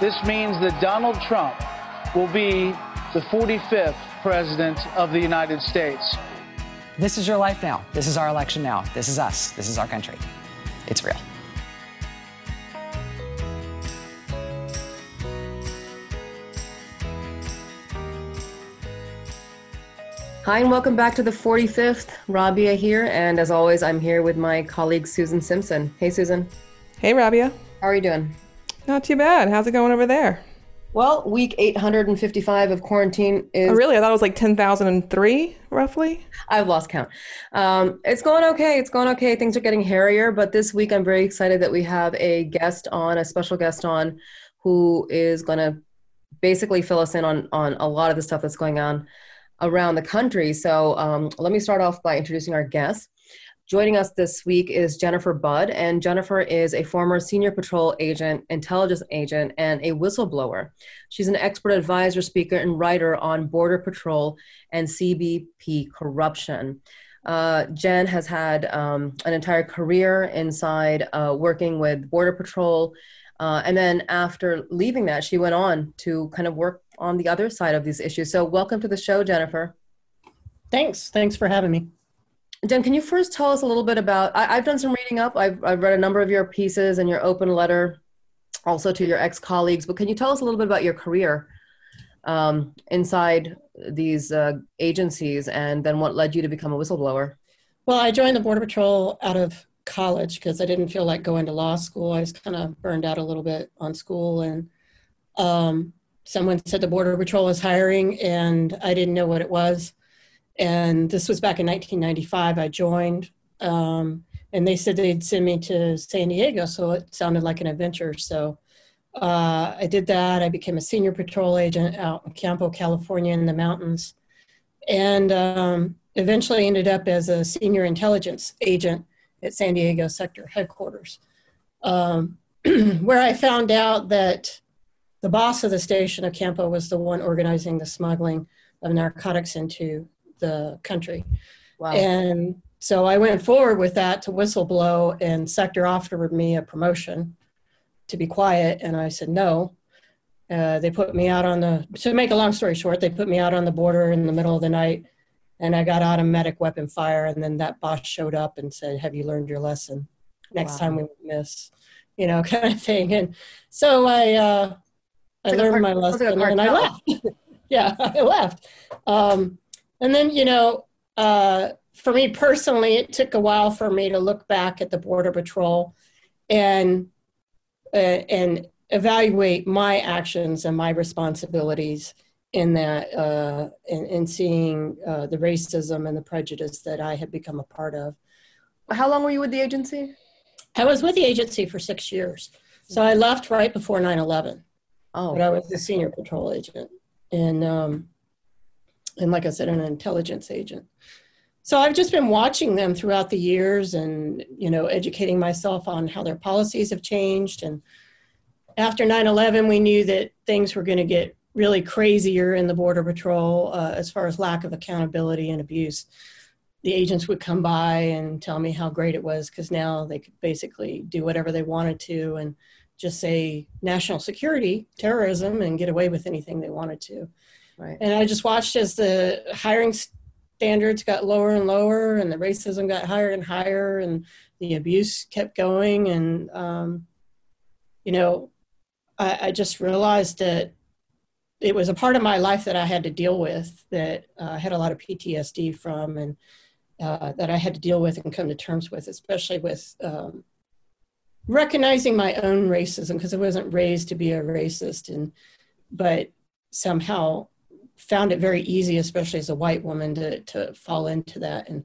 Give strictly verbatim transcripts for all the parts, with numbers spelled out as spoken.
This means that Donald Trump will be the forty-fifth president of the United States. This is your life now. This is our election now. This is us. This is our country. It's real. Hi, and welcome back to the forty-fifth. Rabia here, and as always, I'm here with my colleague, Susan Simpson. Hey, Susan. Hey, Rabia. How are you doing? Not too bad. How's it going over there? Well, week eight hundred fifty-five of quarantine is... Oh, really? I thought it was like ten thousand three, roughly. I've lost count. Um, it's going okay. It's going okay. Things are getting hairier, but this week I'm very excited that we have a guest on, a special guest on, who is going to basically fill us in on, on a lot of the stuff that's going on around the country. So um, let me start off by introducing our guest. Joining us this week is Jennifer Budd, and Jennifer is a former senior patrol agent, intelligence agent, and a whistleblower. She's an expert advisor, speaker, and writer on Border Patrol and C B P corruption. Uh, Jen has had um, an entire career inside uh, working with Border Patrol, uh, and then after leaving that, she went on to kind of work on the other side of these issues. So welcome to the show, Jennifer. Thanks. Thanks for having me. Jen, can you first tell us a little bit about, I, I've done some reading up, I've, I've read a number of your pieces and your open letter also to your ex-colleagues, but can you tell us a little bit about your career um, inside these uh, agencies, and then what led you to become a whistleblower? Well, I joined the Border Patrol out of college because I didn't feel like going to law school. I was kind of burned out a little bit on school, and um, someone said the Border Patrol was hiring and I didn't know what it was. And this was back in nineteen ninety-five. I joined, um, and they said they'd send me to San Diego, so it sounded like an adventure. So uh, I did that. I became a senior patrol agent out in Campo, California in the mountains, and um, eventually ended up as a senior intelligence agent at San Diego sector headquarters, um, where I found out that the boss of the station of Campo was the one organizing the smuggling of narcotics into the country. Wow. And so I went forward with that to whistleblow, and sector offered me a promotion to be quiet, and I said no. Uh, they put me out on the, to make a long story short, they put me out on the border in the middle of the night, and I got automatic weapon fire, and then that boss showed up and said, have you learned your lesson? Next wow. time we won't miss, you know, kind of thing. And so I, uh, I like learned part, my lesson, like and I left. yeah, I left. Um, And then, you know, uh, for me personally, it took a while for me to look back at the Border Patrol and uh, and evaluate my actions and my responsibilities in that, uh, in, in seeing uh, the racism and the prejudice that I had become a part of. How long were you with the agency? I was with the agency for six years. So I left right before nine eleven. Oh. But I was a senior patrol agent. And um, And like I said, an intelligence agent. So I've just been watching them throughout the years and, you know, educating myself on how their policies have changed. And after nine eleven, we knew that things were going to get really crazier in the Border Patrol uh, as far as lack of accountability and abuse. The agents would come by and tell me how great it was because now they could basically do whatever they wanted to and just say national security, terrorism, and get away with anything they wanted to. Right. And I just watched as the hiring standards got lower and lower, and the racism got higher and higher, and the abuse kept going. And, um, you know, I, I just realized that it was a part of my life that I had to deal with, that uh, I had a lot of P T S D from, and uh, that I had to deal with and come to terms with, especially with um, recognizing my own racism, because I wasn't raised to be a racist, and but somehow found it very easy, especially as a white woman, to, to fall into that and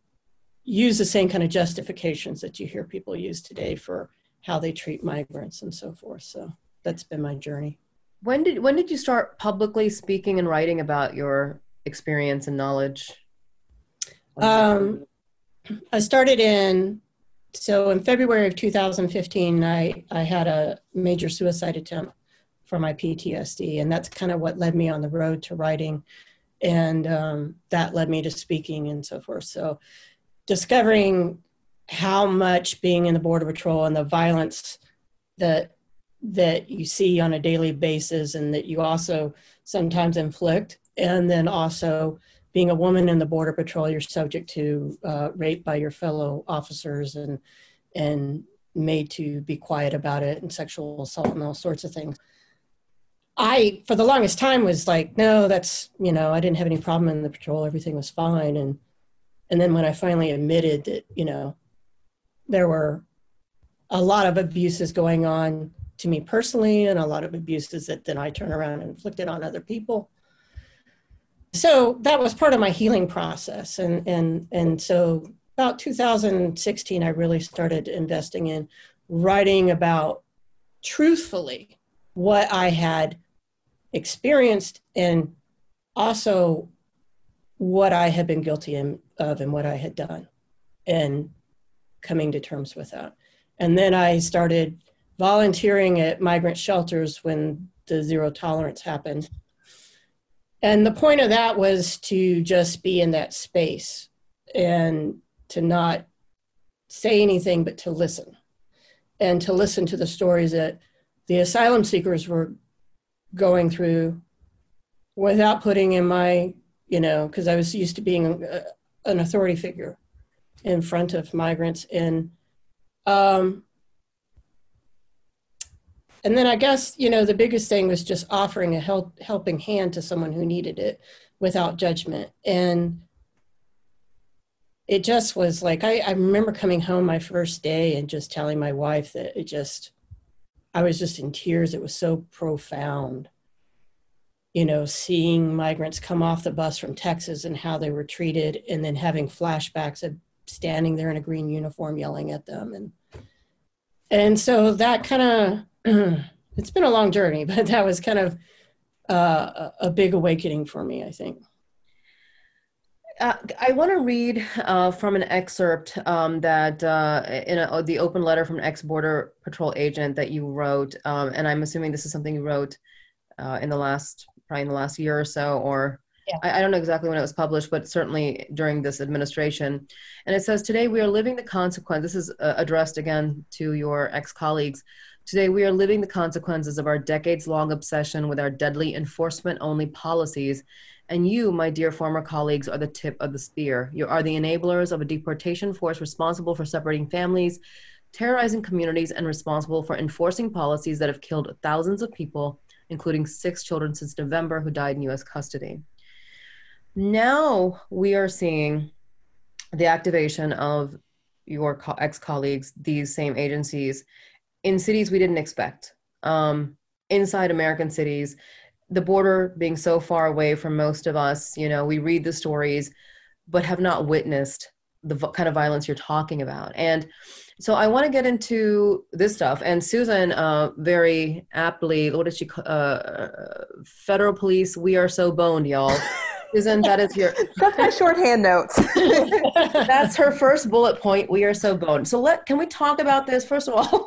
use the same kind of justifications that you hear people use today for how they treat migrants and so forth. So that's been my journey. When did when did you start publicly speaking and writing about your experience and knowledge? Um, I started in, so in February of two thousand fifteen, I, I had a major suicide attempt for my P T S D, and that's kind of what led me on the road to writing, and um, that led me to speaking and so forth. So discovering how much being in the Border Patrol and the violence that that you see on a daily basis and that you also sometimes inflict. And then also being a woman in the Border Patrol, you're subject to uh, rape by your fellow officers and, and made to be quiet about it, and sexual assault and all sorts of things. I, for the longest time, was like, no, that's, you know, I didn't have any problem in the patrol. Everything was fine. And, and then when I finally admitted that, you know, there were a lot of abuses going on to me personally, and a lot of abuses that then I turn around and inflicted on other people. So that was part of my healing process. And, and, and so about two thousand sixteen, I really started investing in writing about, truthfully, what I had experienced and also what I had been guilty of and what I had done, and coming to terms with that. And then I started volunteering at migrant shelters when the zero tolerance happened. And the point of that was to just be in that space and to not say anything, but to listen, and to listen to the stories that the asylum seekers were going through without putting in my, you know, because I was used to being a, an authority figure in front of migrants. And, um, and then I guess, you know, the biggest thing was just offering a help, helping hand to someone who needed it without judgment. And it just was like, I, I remember coming home my first day and just telling my wife that it just, I was just in tears. It was so profound, you know, seeing migrants come off the bus from Texas and how they were treated, and then having flashbacks of standing there in a green uniform yelling at them. And, and so that kind of, it's been a long journey, but that was kind of uh, a big awakening for me, I think. Uh, I want to read uh, from an excerpt um, that uh, in a, the open letter from an ex-Border Patrol agent that you wrote, um, and I'm assuming this is something you wrote uh, in the last, probably in the last year or so, or yeah. I, I don't know exactly when it was published, but certainly during this administration. And it says, today we are living the consequence, this is uh, addressed again to your ex-colleagues, today we are living the consequences of our decades-long obsession with our deadly enforcement-only policies. And you, my dear former colleagues, are the tip of the spear. You are the enablers of a deportation force responsible for separating families, terrorizing communities, and responsible for enforcing policies that have killed thousands of people, including six children since November who died in U S custody. Now we are seeing the activation of your co- ex-colleagues, these same agencies, in cities we didn't expect, um, inside American cities. The border being so far away from most of us, you know, we read the stories, but have not witnessed the v- kind of violence you're talking about. And so I want to get into this stuff. And Susan, uh, very aptly, what did she call, uh, federal police, we are so boned, y'all. Susan, that is your... That's my shorthand notes. That's her first bullet point, we are so boned. So let, can we talk about this? First of all,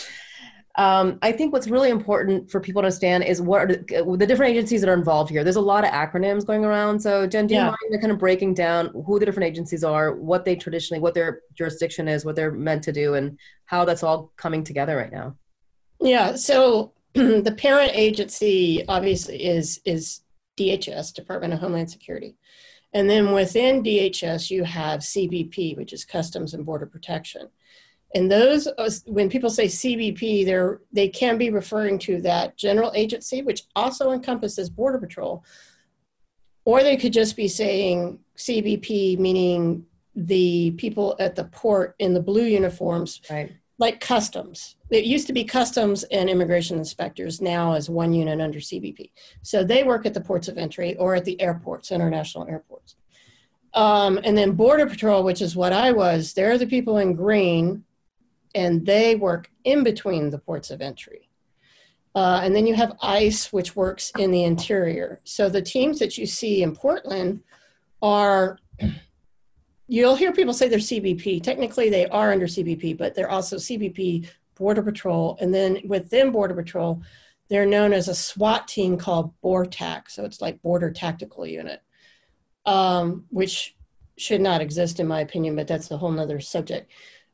Um, I think what's really important for people to understand is what are the, the different agencies that are involved here. There's a lot of acronyms going around. So Jen, do you yeah. mind kind of breaking down who the different agencies are, what they traditionally, what their jurisdiction is, what they're meant to do, and how that's all coming together right now? Yeah, so the parent agency obviously is, is D H S, Department of Homeland Security. And then within D H S, you have C B P, which is Customs and Border Protection. And those, when people say C B P, they're, they can be referring to that general agency, which also encompasses Border Patrol. Or they could just be saying C B P, meaning the people at the port in the blue uniforms, right, like Customs. It used to be Customs and Immigration Inspectors, now as one unit under C B P. So they work at the ports of entry or at the airports, international airports. Um, and then Border Patrol, which is what I was, they're the people in green, and they work in between the ports of entry. Uh, and then you have ICE, which works in the interior. So the teams that you see in Portland are, you'll hear people say they're C B P. Technically, they are under C B P, but they're also C B P, Border Patrol. And then within Border Patrol, they're known as a SWAT team called BORTAC. So it's like Border Tactical Unit, um, which should not exist in my opinion, but that's a whole nother subject.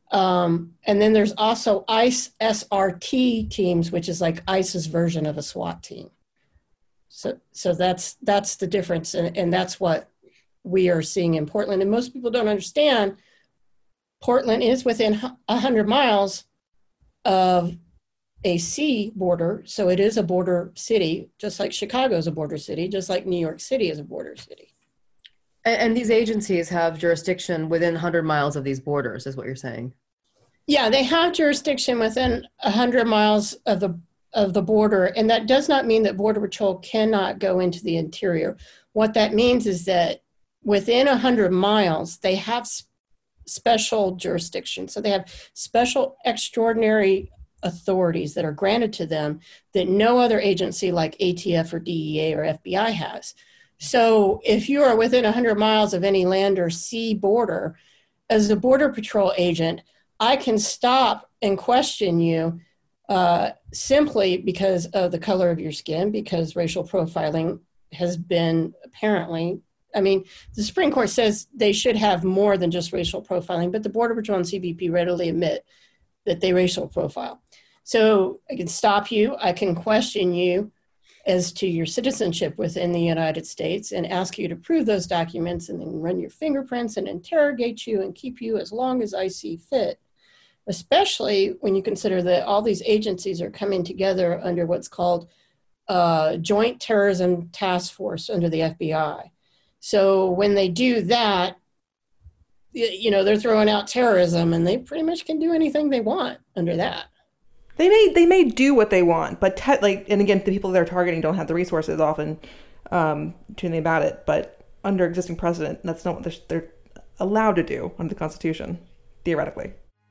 Um, and then there's also ICE S R T teams, which is like ICE's version of a SWAT team. So, so that's that's the difference, and, and that's what we are seeing in Portland. And most people don't understand, Portland is within one hundred miles of a sea border, so it is a border city, just like Chicago is a border city, just like New York City is a border city. And, and these agencies have jurisdiction within one hundred miles of these borders, is what you're saying? Yeah, they have jurisdiction within one hundred miles of the of the border, and that does not mean that Border Patrol cannot go into the interior. What that means is that within one hundred miles, they have sp- special jurisdiction. So they have special extraordinary authorities that are granted to them that no other agency like A T F or D E A or F B I has. So if you are within one hundred miles of any land or sea border, as a Border Patrol agent, I can stop and question you uh, simply because of the color of your skin, because racial profiling has been apparently, I mean, the Supreme Court says they should have more than just racial profiling, but the Border Patrol and C B P readily admit that they racial profile. So I can stop you, I can question you as to your citizenship within the United States and ask you to prove those documents, and then run your fingerprints and interrogate you and keep you as long as I see fit, especially when you consider that all these agencies are coming together under what's called uh, Joint Terrorism Task Force under the F B I. So when they do that, you know, they're throwing out terrorism, and they pretty much can do anything they want under that. They may they may do what they want, but te- like, and again, the people they're targeting don't have the resources often um, to do anything about it. But under existing precedent, that's not what they're, they're allowed to do under the Constitution, theoretically.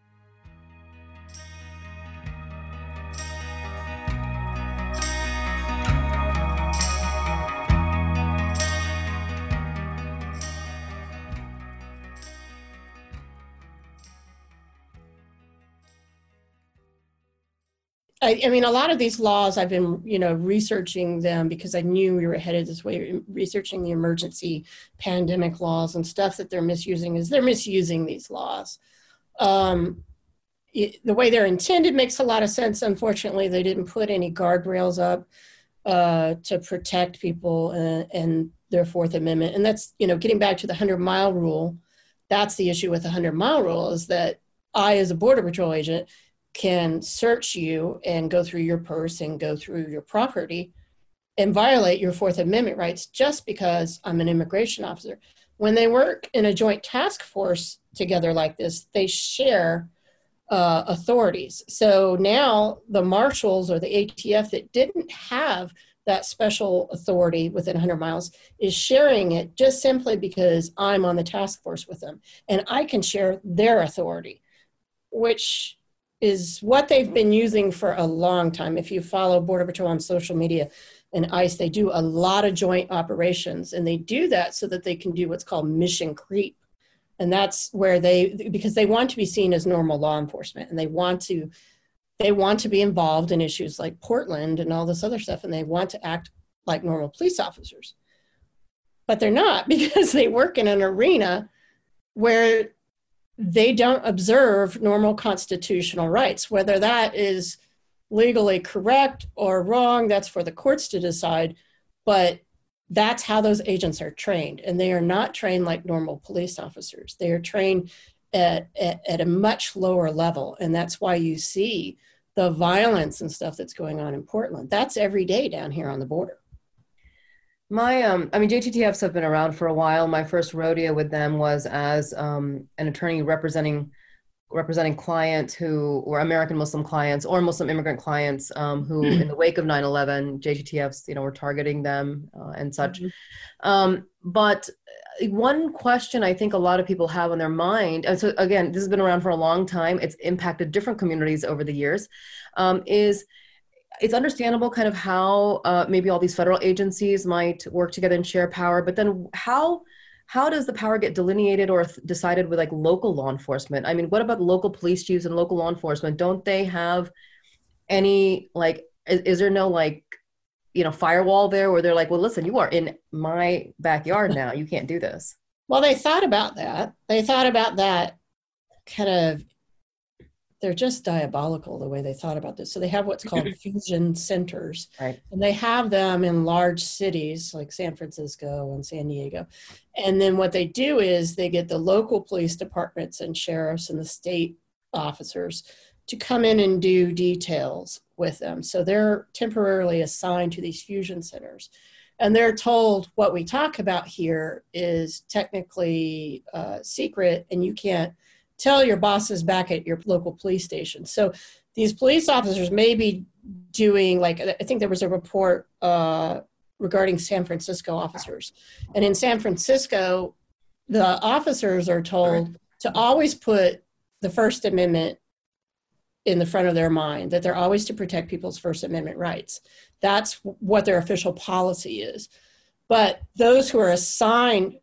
I, I mean, a lot of these laws, I've been, you know, researching them because I knew we were headed this way, researching the emergency pandemic laws and stuff that they're misusing is they're misusing these laws. Um, it, the way they're intended makes a lot of sense. Unfortunately, they didn't put any guardrails up uh, to protect people and, and their Fourth Amendment. And that's, you know, getting back to the hundred mile rule, that's the issue with the hundred mile rule, is that I, as a Border Patrol agent, can search you and go through your purse and go through your property and violate your Fourth Amendment rights just because I'm an immigration officer. When they work in a joint task force together like this, they share uh, authorities. So now the marshals or the A T F that didn't have that special authority within one hundred miles is sharing it just simply because I'm on the task force with them. And I can share their authority, which is what they've been using for a long time. If you follow Border Patrol on social media and ICE, they do a lot of joint operations, and they do that so that they can do what's called mission creep. And that's where they, because they want to be seen as normal law enforcement, and they want to, they want to be involved in issues like Portland and all this other stuff, and they want to act like normal police officers. But they're not, because they work in an arena where they don't observe normal constitutional rights. Whether that is legally correct or wrong, that's for the courts to decide, but that's how those agents are trained. And they are not trained like normal police officers. They are trained at, at, at a much lower level. And that's why you see the violence and stuff that's going on in Portland. That's every day down here on the border. My, um, I mean, J T T Fs have been around for a while. My first rodeo with them was as um, an attorney representing representing clients who were American Muslim clients or Muslim immigrant clients um, who, mm-hmm. in the wake of nine eleven, J T T Fs, you know, were targeting them uh, and such. Mm-hmm. Um, but one question I think a lot of people have on their mind, and so again, this has been around for a long time. It's impacted different communities over the years. Um, is It's understandable kind of how uh, maybe all these federal agencies might work together and share power, but then how how does the power get delineated or th- decided with like local law enforcement? I mean, what about local police chiefs and local law enforcement? Don't they have any, like, is, is there no like, you know, firewall there where they're like, well, listen, you are in my backyard now. You can't do this. Well, they thought about that. They thought about that kind of they're just diabolical the way they thought about this. So they have what's called fusion centers, right. and they have them in large cities like San Francisco and San Diego. And then what they do is they get the local police departments and sheriffs and the state officers to come in and do details with them. So they're temporarily assigned to these fusion centers. And they're told what we talk about here is technically uh, secret, and you can't tell your bosses back at your local police station. So these police officers may be doing, like, I think there was a report uh, regarding San Francisco officers. And in San Francisco, the officers are told to always put the First Amendment in the front of their mind, that they're always to protect people's First Amendment rights. That's what their official policy is. But those who are assigned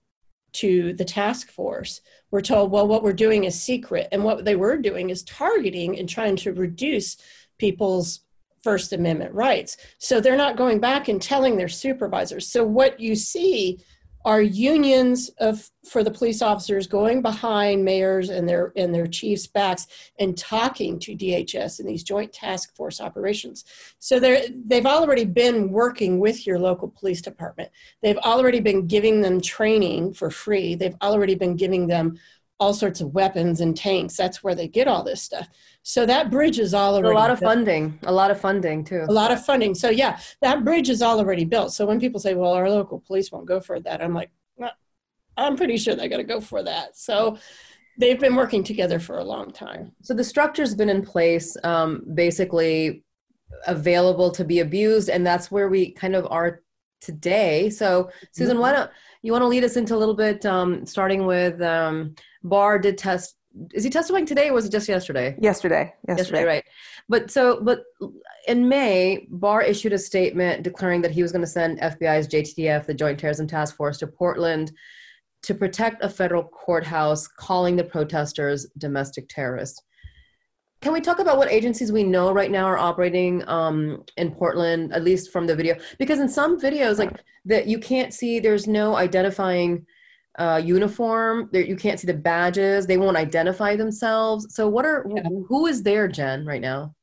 to the task force were told, well, what we're doing is secret. And what they were doing is targeting and trying to reduce people's First Amendment rights. So they're not going back and telling their supervisors. So what you see are unions of for the police officers going behind mayors and their and their chiefs' backs and talking to D H S in these joint task force operations. So they're they've already been working with your local police department. They've already been giving them training for free. They've already been giving them all sorts of weapons and tanks. That's where they get all this stuff. So that bridge is all already a lot of built. funding, a lot of funding too. A lot of funding. So yeah, that bridge is already built. So when people say, well, our local police won't go for that, I'm like, well, I'm pretty sure they're going to go for that. So they've been working together for a long time. So the structure's been in place, um, basically available to be abused. And that's where we kind of are today. So Susan, mm-hmm. why don't you want to lead us into a little bit, um, starting with um, Barr did test. Is he testifying today or was it just yesterday? Yesterday. Yesterday. Yesterday, right. But so, but in May, Barr issued a statement declaring that he was going to send F B I's J T T F, the Joint Terrorism Task Force, to Portland to protect a federal courthouse, calling the protesters domestic terrorists. Can we talk about what agencies we know right now are operating um, in Portland, at least from the video? Because in some videos, like that, you can't see, there's no identifying uh, uniform. There, you can't see the badges. They won't identify themselves. So what are, yeah. who is there, Jen, right now?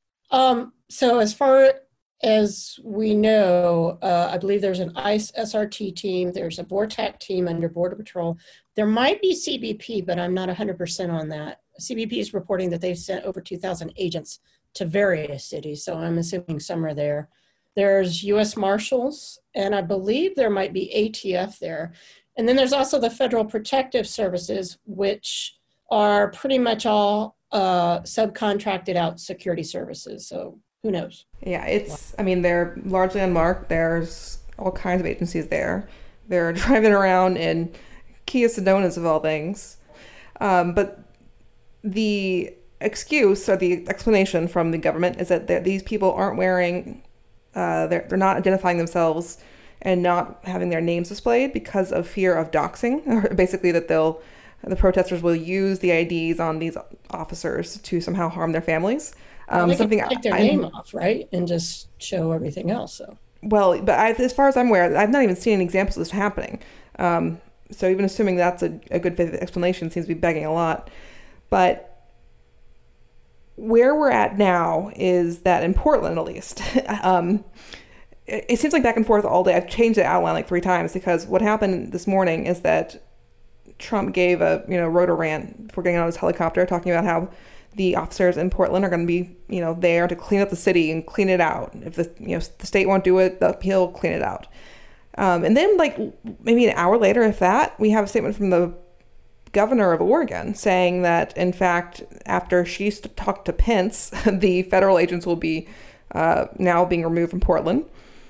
Um, so as far as we know, uh, I believe there's an ICE S R T team. There's a VORTAC team under Border Patrol. There might be C B P, but I'm not one hundred percent on that. C B P is reporting that they've sent over two thousand agents to various cities, so I'm assuming some are there. There's U S Marshals, and I believe there might be A T F there. And then there's also the Federal Protective Services, which are pretty much all uh, subcontracted out security services, so who knows? Yeah, it's, I mean, they're largely unmarked. There's all kinds of agencies there. They're driving around in Kia Sedonas of all things. Um, but the excuse or the explanation from the government is that these people aren't wearing, uh, they're, they're not identifying themselves and not having their names displayed because of fear of doxing, or basically that they'll, the protesters will use the I Ds on these officers to somehow harm their families. Um, they something can take their I, name off, right, and just show everything else. So well, but I, as far as I'm aware, I've not even seen any examples of this happening. Um, so even assuming that's a, a good faith explanation seems to be begging a lot. But where we're at now is that in Portland, at least, um, it, it seems like back and forth all day. I've changed the outline like three times because what happened this morning is that Trump gave a you know rotor rant before getting on his helicopter, talking about how the officers in Portland are going to be, you know, there to clean up the city and clean it out. If the, you know, the state won't do it, he'll clean it out. Um, and then, like, maybe an hour later, if that, we have a statement from the governor of Oregon saying that, in fact, after she talked to Pence, the federal agents will be uh, now being removed from Portland.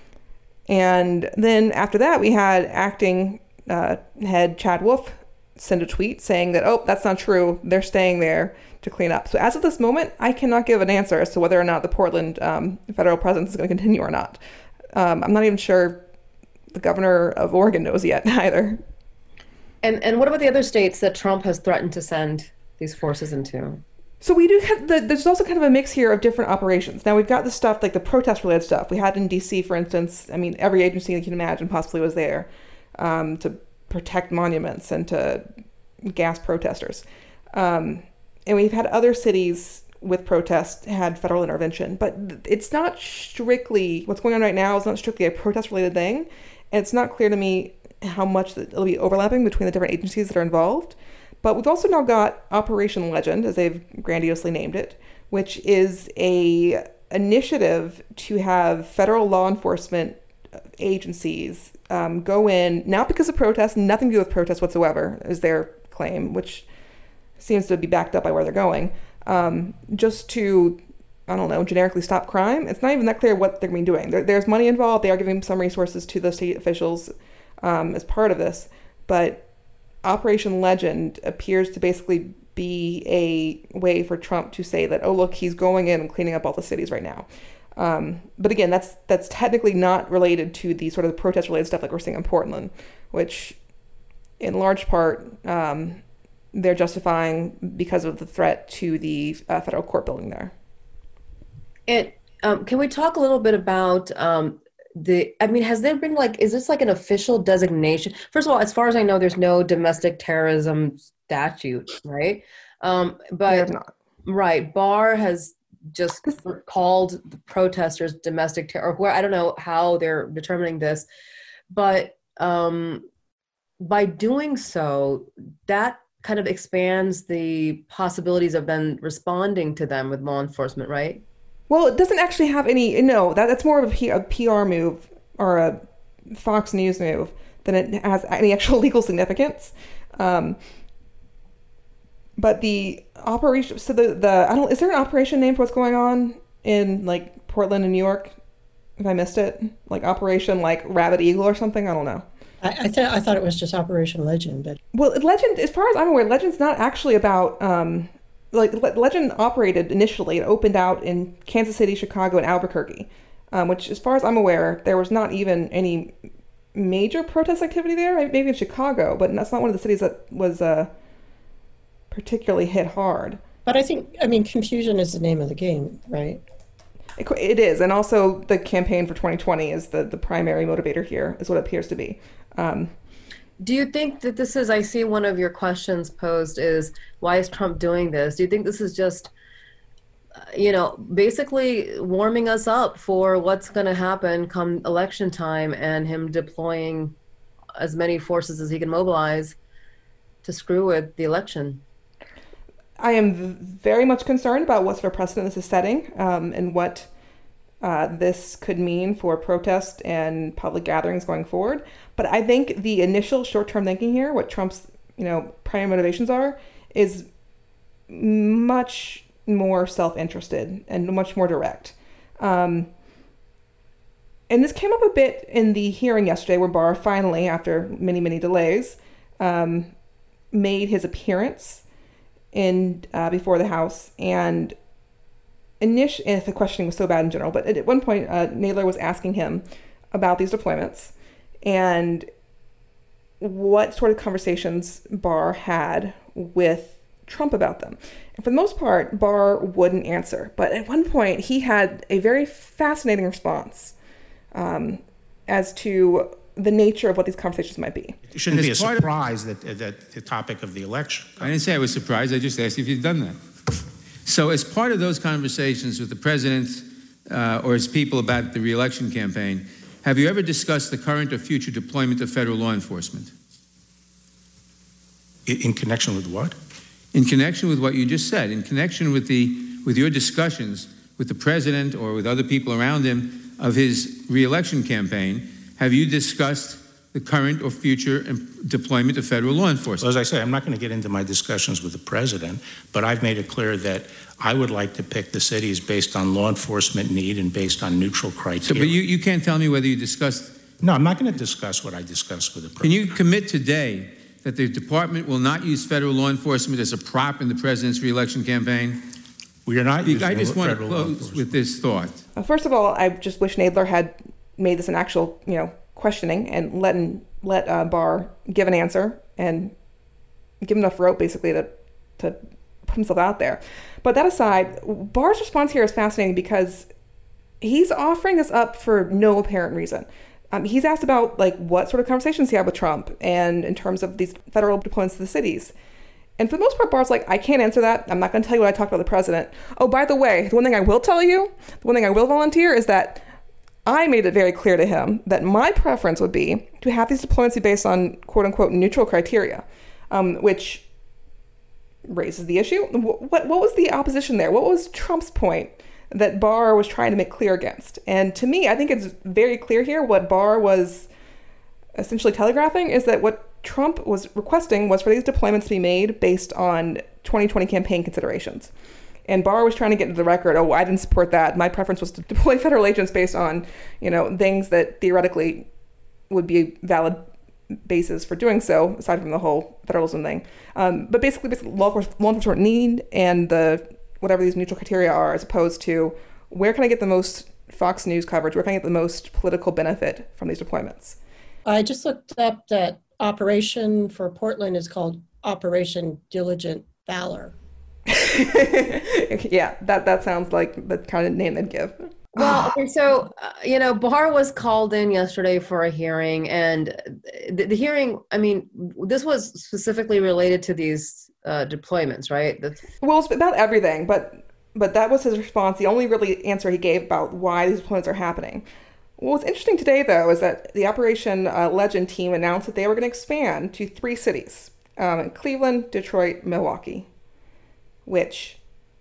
And then after that, we had acting uh, head Chad Wolf send a tweet saying that, oh, that's not true. They're staying there to clean up. So as of this moment, I cannot give an answer as to whether or not the Portland um, federal presence is going to continue or not. Um, I'm not even sure the governor of Oregon knows yet either. And and what about the other states that Trump has threatened to send these forces into? So we do have, the, there's also kind of a mix here of different operations. Now we've got the stuff like the protest-related stuff. We had in D C, for instance, I mean, every agency you can imagine possibly was there um, to protect monuments and to gas protesters. Um, And we've had other cities with protests had federal intervention. But it's not strictly, what's going on right now is not strictly a protest-related thing. And it's not clear to me how much it'll be overlapping between the different agencies that are involved. But we've also now got Operation Legend, as they've grandiosely named it, which is a initiative to have federal law enforcement agencies um, go in, not because of protests, nothing to do with protests whatsoever, is their claim, which seems to be backed up by where they're going, um, just to, I don't know, generically stop crime. It's not even that clear what they're going to be doing. There, there's money involved. They are giving some resources to the state officials um, as part of this, but Operation Legend appears to basically be a way for Trump to say that, oh, look, he's going in and cleaning up all the cities right now. Um, but again, that's that's technically not related to the sort of protest-related stuff like we're seeing in Portland, which in large part um, they're justifying because of the threat to the uh, federal court building there. And um, can we talk a little bit about um, the, I mean, has there been like, is this like an official designation? First of all, as far as I know, there's no domestic terrorism statute, right? Um, but There's not. Right. Barr has just called the protesters domestic terror, or where, I don't know how they're determining this, but um, by doing so, that kind of expands the possibilities of then responding to them with law enforcement, right? Well, it doesn't actually have any, no, that, that's more of a, P, a P R move or a Fox News move than it has any actual legal significance. Um, but the operation, so the, the, I don't, is there an operation name for what's going on in like Portland and New York? If I missed it, like Operation like Rabbit Eagle or something, I don't know. I, I thought I thought it was just Operation Legend, but well, Legend, as far as I'm aware, Legend's not actually about. Um, like Legend operated initially, it opened out in Kansas City, Chicago, and Albuquerque, um, which, as far as I'm aware, there was not even any major protest activity there. Maybe in Chicago, but that's not one of the cities that was uh, particularly hit hard. But I think, I mean, confusion is the name of the game, right? It, it is, and also the campaign for twenty twenty is the the primary motivator here, is what it appears to be. Um, Do you think that this is, I see one of your questions posed is, why is Trump doing this? Do you think this is just, uh, you know, basically warming us up for what's going to happen come election time and him deploying as many forces as he can mobilize to screw with the election? I am very much concerned about what sort of precedent this is setting um, and what uh, this could mean for protest and public gatherings going forward. But I think the initial short-term thinking here, what Trump's you know primary motivations are, is much more self-interested and much more direct. Um, and this came up a bit in the hearing yesterday where Barr finally, after many, many delays, um, made his appearance in uh, before the House, and initially, if the questioning was so bad in general, but at one point, uh, Nadler was asking him about these deployments and what sort of conversations Barr had with Trump about them. And for the most part, Barr wouldn't answer. But at one point, he had a very fascinating response um, as to the nature of what these conversations might be. It shouldn't be a surprise that, that the topic of the election. I didn't say I was surprised. I just asked if you'd done that. So as part of those conversations with the president uh, or his people about the re-election campaign, have you ever discussed the current or future deployment of federal law enforcement? In, in connection with what? In connection with what you just said, in connection with the with your discussions with the president or with other people around him of his re-election campaign, have you discussed the current or future deployment of federal law enforcement? Well, as I say, I'm not going to get into my discussions with the president, but I've made it clear that I would like to pick the cities based on law enforcement need and based on neutral criteria. So, but you, you can't tell me whether you discussed... No, I'm not going to discuss what I discussed with the president. Can you commit today that the department will not use federal law enforcement as a prop in the president's re-election campaign? We are not using I just want to federal close with this thought. Uh, first of all, I just wish Nadler had made this an actual, you know, questioning and let let uh, Barr give an answer and give him enough rope, basically, to to put himself out there. But that aside, Barr's response here is fascinating because he's offering this up for no apparent reason. Um, he's asked about like what sort of conversations he had with Trump and in terms of these federal deployments to the cities. And for the most part, Barr's like, I can't answer that. I'm not going to tell you what I talked about the president. Oh, by the way, the one thing I will tell you, the one thing I will volunteer is that I made it very clear to him that my preference would be to have these deployments be based on quote unquote neutral criteria, um, which raises the issue. What, what was the opposition there? What was Trump's point that Barr was trying to make clear against? And to me, I think it's very clear here what Barr was essentially telegraphing is that what Trump was requesting was for these deployments to be made based on twenty twenty campaign considerations. And Barr was trying to get into the record, oh, I didn't support that. My preference was to deploy federal agents based on, you know, things that theoretically would be valid basis for doing so, aside from the whole federalism thing. Um, but basically, basically law enforcement need and the whatever these neutral criteria are, as opposed to where can I get the most Fox News coverage? Where can I get the most political benefit from these deployments? I just looked up that Operation for Portland is called Operation Diligent Valor. Yeah, that, that sounds like the kind of name they'd give. Well, okay, so, uh, you know, Barr was called in yesterday for a hearing, and the, the hearing, I mean, this was specifically related to these uh, deployments, right? The- well, it's about everything, but but that was his response. The only really answer he gave about why these deployments are happening. What's interesting today, though, is that the Operation uh, Legend team announced that they were going to expand to three cities, um, Cleveland, Detroit, Milwaukee, which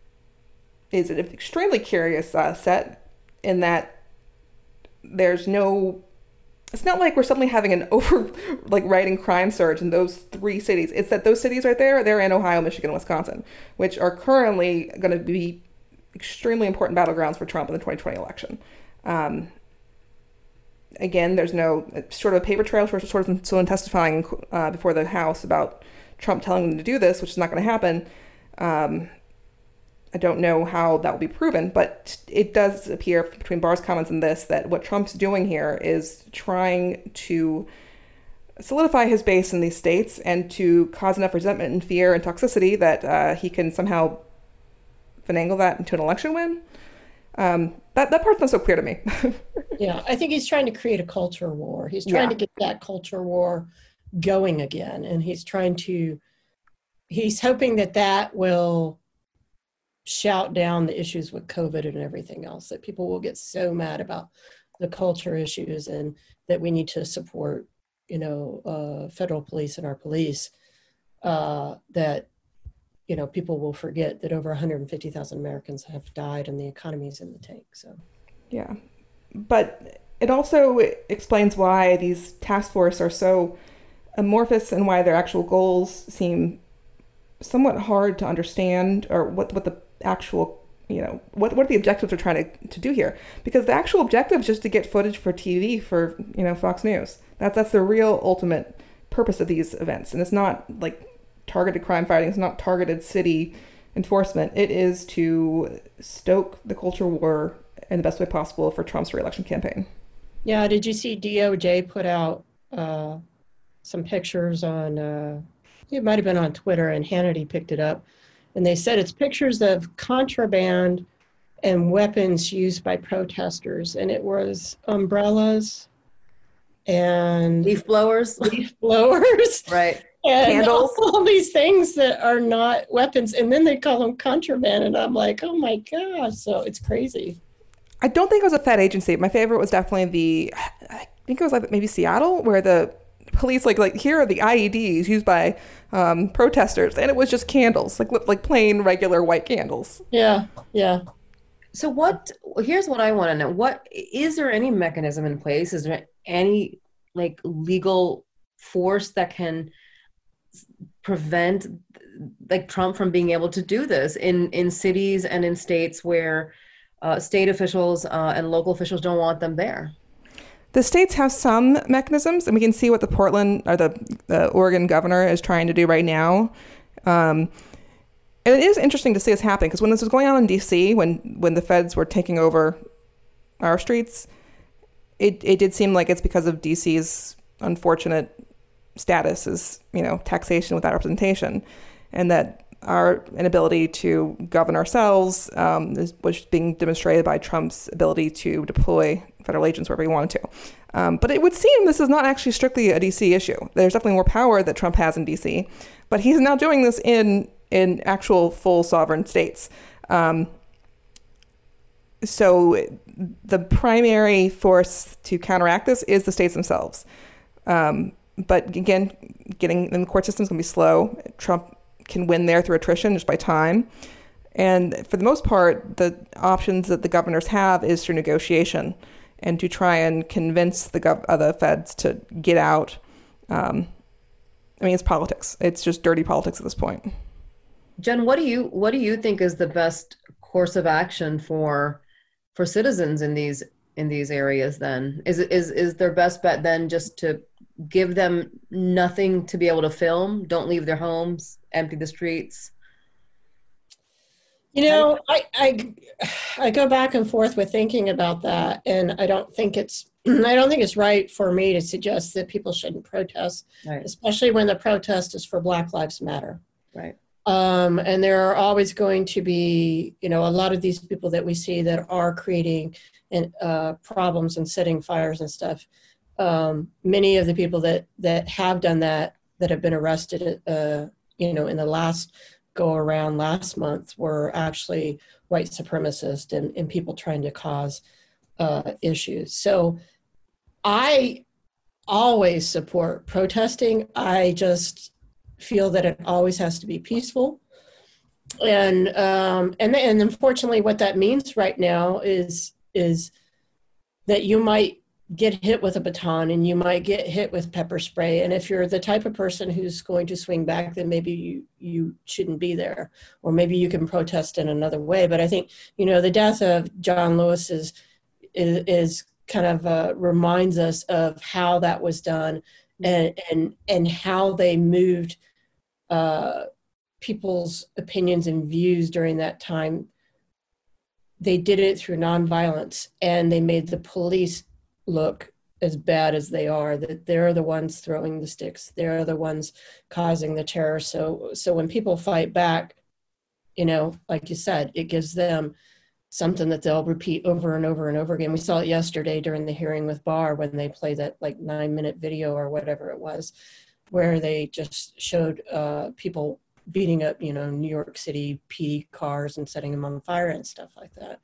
is an extremely curious uh, set in that there's no, it's not like we're suddenly having an over, like, rising crime surge in those three cities. It's that those cities right there, they're in Ohio, Michigan, Wisconsin, which are currently going to be extremely important battlegrounds for Trump in the twenty twenty election. Um, Again, there's no sort of paper trail for sort of someone testifying uh, before the House about Trump telling them to do this, which is not going to happen. Um, I don't know how that will be proven, but it does appear between Barr's comments and this that what Trump's doing here is trying to solidify his base in these states and to cause enough resentment and fear and toxicity that uh, he can somehow finagle that into an election win. Um, that, that part's not so clear to me. Yeah, I think he's trying to create a culture war. He's trying yeah. to get that culture war going again. And he's trying to, he's hoping that that will shout down the issues with COVID and everything else, that people will get so mad about the culture issues and that we need to support, you know, uh, federal police and our police, uh, that you know, people will forget that over one hundred fifty thousand Americans have died and the economy's in the tank. So, yeah, but it also explains why these task force are so amorphous and why their actual goals seem somewhat hard to understand, or what what the actual, you know, what what the objectives are trying to, to do here. Because the actual objective is just to get footage for T V for, you know, Fox News. That's that's the real ultimate purpose of these events, and it's not like targeted crime fighting. It's not targeted city enforcement. It is to stoke the culture war in the best way possible for Trump's re-election campaign. Yeah, did you see D O J put out uh, some pictures on, uh, it might have been on Twitter, and Hannity picked it up, and they said it's pictures of contraband and weapons used by protesters, and it was umbrellas and leaf blowers, leaf blowers, right? And candles, all these things that are not weapons, and then they call them contraband, and I'm like, oh my gosh, so it's crazy. I don't think it was a Fed agency. My favorite was definitely the, I think it was like maybe Seattle, where the police like like here are the I E Ds used by um, protesters, and it was just candles, like like plain regular white candles. Yeah, yeah. So what? Here's what I want to know: what is there any mechanism in place? Is there any like legal force that can prevent like Trump from being able to do this in, in cities and in states where uh, state officials uh, and local officials don't want them there? The states have some mechanisms, and we can see what the Portland or the, the Oregon governor is trying to do right now. Um, and it is interesting to see this happen, because when this was going on in D C, when, when the feds were taking over our streets, it, it did seem like it's because of D C's unfortunate status as, you know, taxation without representation, and that our inability to govern ourselves um, is, was being demonstrated by Trump's ability to deploy federal agents wherever he wanted to. Um, but it would seem this is not actually strictly a D C issue. There's definitely more power that Trump has in D C, but he's now doing this in in actual full sovereign states. Um, so the primary force to counteract this is the states themselves. Um, but again, getting in the court system is going to be slow. Trump can win there through attrition just by time. And for the most part, the options that the governors have is through negotiation and to try and convince the gov- uh, the feds to get out. Um, I mean, it's politics. It's just dirty politics at this point. Jen, what do you what do you think is the best course of action for for citizens in these in these areas? Then is is is their best bet then just to give them nothing to be able to film? Don't leave their homes, empty the streets. You know, I, I I go back and forth with thinking about that, and I don't think it's I don't think it's right for me to suggest that people shouldn't protest, right. Especially when the protest is for Black Lives Matter. Right. Um, and there are always going to be, you know, a lot of these people that we see that are creating and uh, problems and setting fires and stuff. Um, many of the people that that have done that, that have been arrested, uh, you know, in the last go around last month were actually white supremacists and, and people trying to cause uh, issues. So I always support protesting. I just feel that it always has to be peaceful. And um, and and unfortunately what that means right now is is that you might get hit with a baton and you might get hit with pepper spray. And if you're the type of person who's going to swing back, then maybe you, you shouldn't be there, or maybe you can protest in another way. But I think, you know, the death of John Lewis is, is, is kind of uh, reminds us of how that was done and, and, and how they moved uh, people's opinions and views during that time. They did it through nonviolence, and they made the police look as bad as they are, that they're the ones throwing the sticks. They're the ones causing the terror. So, so when people fight back, you know, like you said, it gives them something that they'll repeat over and over and over again. We saw it yesterday during the hearing with Barr when they played that like nine minute video or whatever it was, where they just showed uh, people beating up, you know, New York City P D cars and setting them on fire and stuff like that.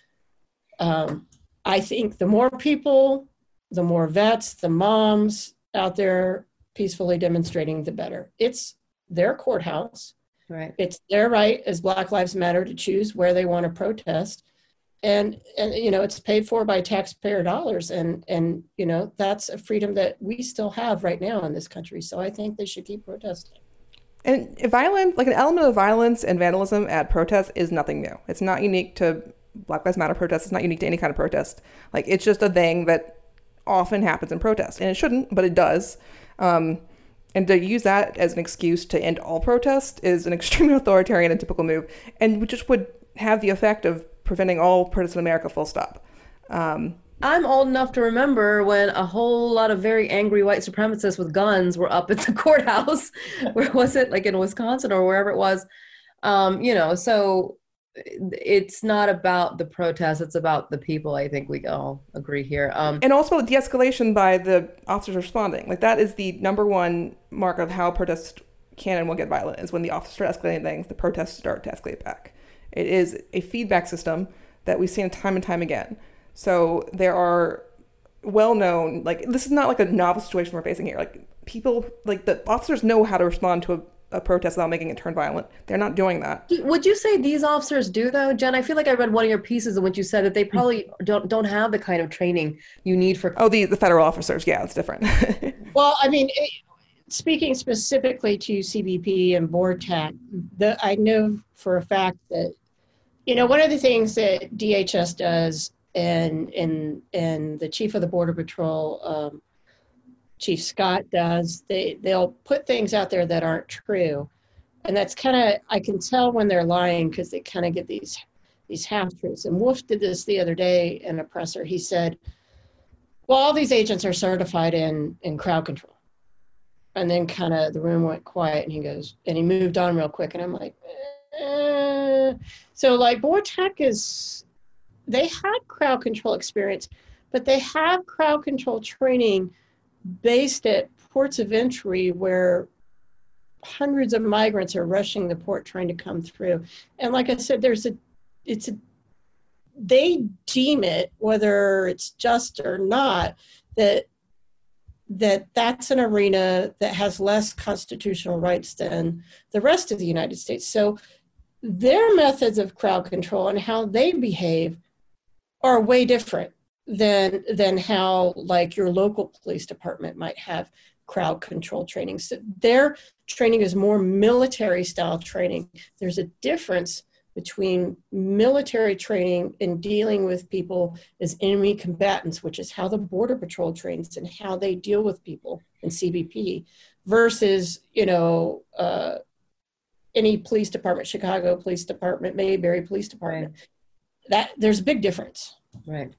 Um, I think the more people, the more vets, the moms out there peacefully demonstrating, the better. It's their courthouse. Right. It's their right as Black Lives Matter to choose where they want to protest. And, and you know, it's paid for by taxpayer dollars. And, and, you know, that's a freedom that we still have right now in this country. So I think they should keep protesting. And violence, like an element of violence and vandalism at protests is nothing new. It's not unique to Black Lives Matter protests. It's not unique to any kind of protest. Like, it's just a thing that often happens in protests, and it shouldn't, but it does. Um, and to use that as an excuse to end all protest is an extremely authoritarian and typical move, and just would have the effect of preventing all protests in America, full stop. Um, I'm old enough to remember when a whole lot of very angry white supremacists with guns were up at the courthouse. Where was it? Like in Wisconsin or wherever it was. Um, you know, so it's not about the protest, it's about the people. I think we all agree here. Um, and also de-escalation by the officers responding. Like, that is the number one mark of how protests can and will get violent, is when the officers start escalating things, the protests start to escalate back. It is a feedback system that we've seen time and time again. So there are well-known, like, this is not like a novel situation we're facing here. Like, people, like, the officers know how to respond to a a protest without making it turn violent. They're not doing that. Would you say these officers do, though, Jen? I feel like I read one of your pieces in which you said that they probably don't don't have the kind of training you need for. Oh, the, the federal officers. Yeah, it's different. Well, I mean, it, speaking specifically to C B P and BORTAC, the, I know for a fact that, you know, one of the things that D H S does and, and, and the chief of the Border Patrol, um, Chief Scott does, they, they'll put things out there that aren't true. And that's kind of, I can tell when they're lying because they kind of get these these half-truths. And Wolf did this the other day in a presser. He said, well, all these agents are certified in, in crowd control. And then kind of the room went quiet and he goes, and he moved on real quick. And I'm like, eh. So like BORTAC is, they had crowd control experience, but they have crowd control training based at ports of entry where hundreds of migrants are rushing the port trying to come through. And like I said, there's a, it's a, they deem it, whether it's just or not, that that that's an arena that has less constitutional rights than the rest of the United States. So their methods of crowd control and how they behave are way different than than how like your local police department might have crowd control training. So their training is more military style training. There's a difference between military training and dealing with people as enemy combatants, which is how the Border Patrol trains and how they deal with people in C B P, versus, you know, uh, any police department, Chicago Police Department, Mayberry Police Department. Right. That there's a big difference. Right.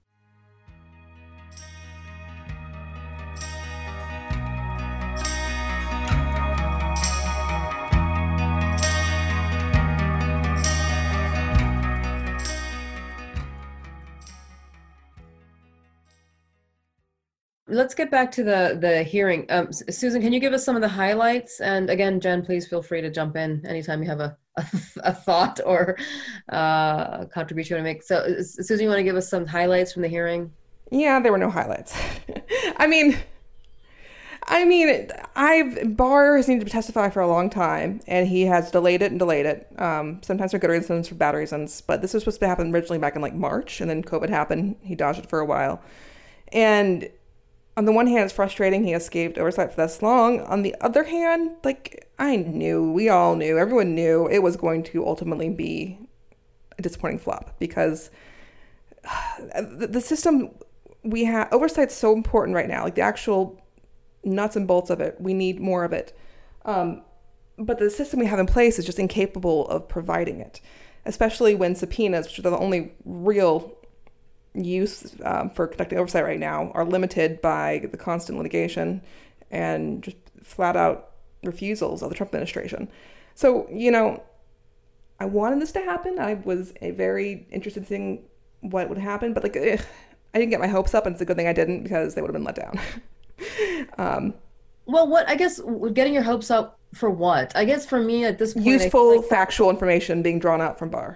Let's get back to the the hearing. Um, Susan, can you give us some of the highlights? And again, Jen, please feel free to jump in anytime you have a a, a thought or uh, a contribution to make. So, Susan, you want to give us some highlights from the hearing? Yeah, there were no highlights. I mean, I mean, I've Barr has needed to testify for a long time, and he has delayed it and delayed it. Um, sometimes for good reasons, sometimes for bad reasons. But this was supposed to happen originally back in like March, and then COVID happened. He dodged it for a while, and on the one hand, it's frustrating he escaped oversight for this long. On the other hand, like, I knew, we all knew, everyone knew it was going to ultimately be a disappointing flop because the, the system we have, oversight's so important right now, like the actual nuts and bolts of it. We need more of it. Um, but the system we have in place is just incapable of providing it, especially when subpoenas, which are the only real use um, for conducting oversight right now, are limited by the constant litigation and just flat out refusals of the Trump administration. So, you know, I wanted this to happen. I was a very interested in seeing what would happen, but like, ugh, I didn't get my hopes up, and it's a good thing I didn't because they would have been let down. um, well, what, I guess, getting your hopes up for what? I guess for me at this point, useful, like factual information being drawn out from Barr.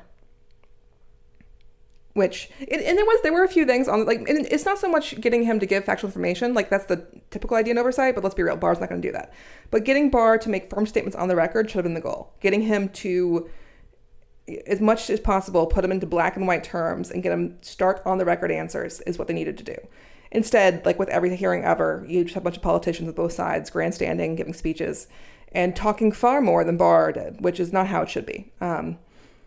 Which, and, and there was, there were a few things on, like, and it's not so much getting him to give factual information, like that's the typical idea in oversight, but let's be real, Barr's not going to do that. But getting Barr to make firm statements on the record should have been the goal. Getting him to, as much as possible, put him into black and white terms and get him stark on the record answers is what they needed to do. Instead, like with every hearing ever, you just have a bunch of politicians on both sides grandstanding, giving speeches, and talking far more than Barr did, which is not how it should be. Um,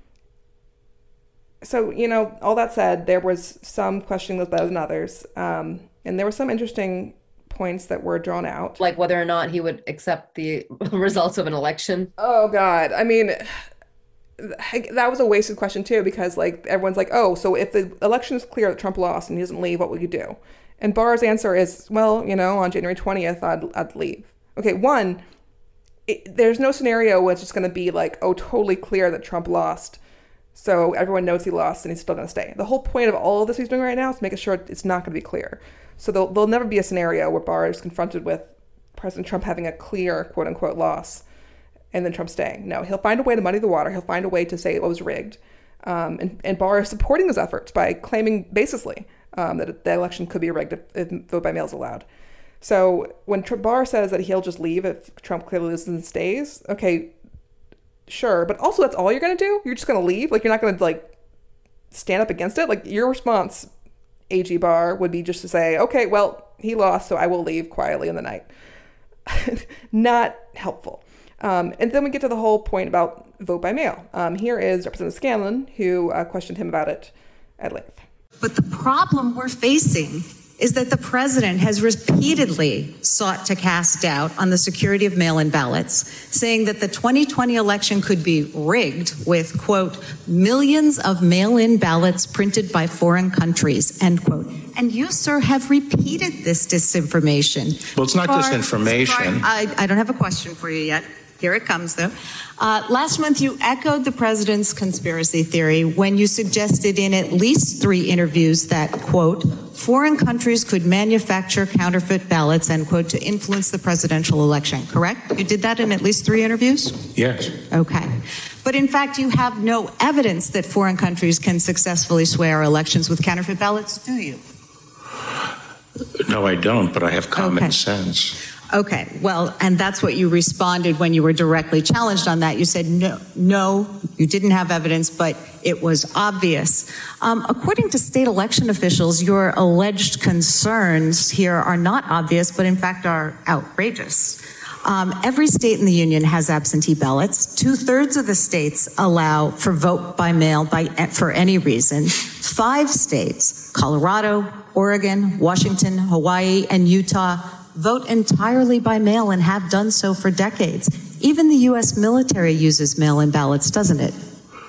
So, you know, all that said, there was some questioning was better than others. Um, and there were some interesting points that were drawn out. Like whether or not he would accept the results of an election. Oh, God. I mean, that was a wasted question, too, because, like, everyone's like, oh, so if the election is clear that Trump lost and he doesn't leave, what will you do? And Barr's answer is, well, you know, on January twentieth, I'd, I'd leave. Okay, one, it, there's no scenario where it's just going to be like, oh, totally clear that Trump lost, so everyone knows he lost and he's still going to stay. The whole point of all of this he's doing right now is making sure it's not going to be clear. So there'll, there'll never be a scenario where Barr is confronted with President Trump having a clear, quote unquote, loss and then Trump staying. No, he'll find a way to muddy the water. He'll find a way to say it was rigged. Um, and, and Barr is supporting his efforts by claiming baselessly um, that the election could be rigged if, if vote by mail is allowed. So when Trump, Barr says that he'll just leave if Trump clearly loses and stays, okay, sure, but also that's all you're going to do? You're just going to leave? Like, you're not going to, like, stand up against it? Like, your response, A G Barr, would be just to say, okay, well, he lost, so I will leave quietly in the night. Not helpful. Um, and then we get to the whole point about vote by mail. Um, here is Representative Scanlon, who uh, questioned him about it at length. But the problem we're facing is that the president has repeatedly sought to cast doubt on the security of mail-in ballots, saying that the twenty twenty election could be rigged with, quote, millions of mail-in ballots printed by foreign countries, end quote. And you, sir, have repeated this disinformation. Well, it's not Barr, disinformation. Barr, I, I don't have a question for you yet. Here it comes, though. Uh, last month, you echoed the president's conspiracy theory when you suggested in at least three interviews that, quote, foreign countries could manufacture counterfeit ballots, end quote, to influence the presidential election, correct? You did that in at least three interviews? Yes. Okay. But in fact, you have no evidence that foreign countries can successfully sway our elections with counterfeit ballots, do you? No, I don't, but I have common Okay. sense. Okay, well, and that's what you responded when you were directly challenged on that. You said, no, no, you didn't have evidence, but it was obvious. Um, according to state election officials, your alleged concerns here are not obvious, but in fact are outrageous. Um, every state in the union has absentee ballots. Two-thirds of the states allow for vote by mail by, for any reason. Five states, Colorado, Oregon, Washington, Hawaii, and Utah, vote entirely by mail and have done so for decades. Even the U S military uses mail-in ballots, doesn't it?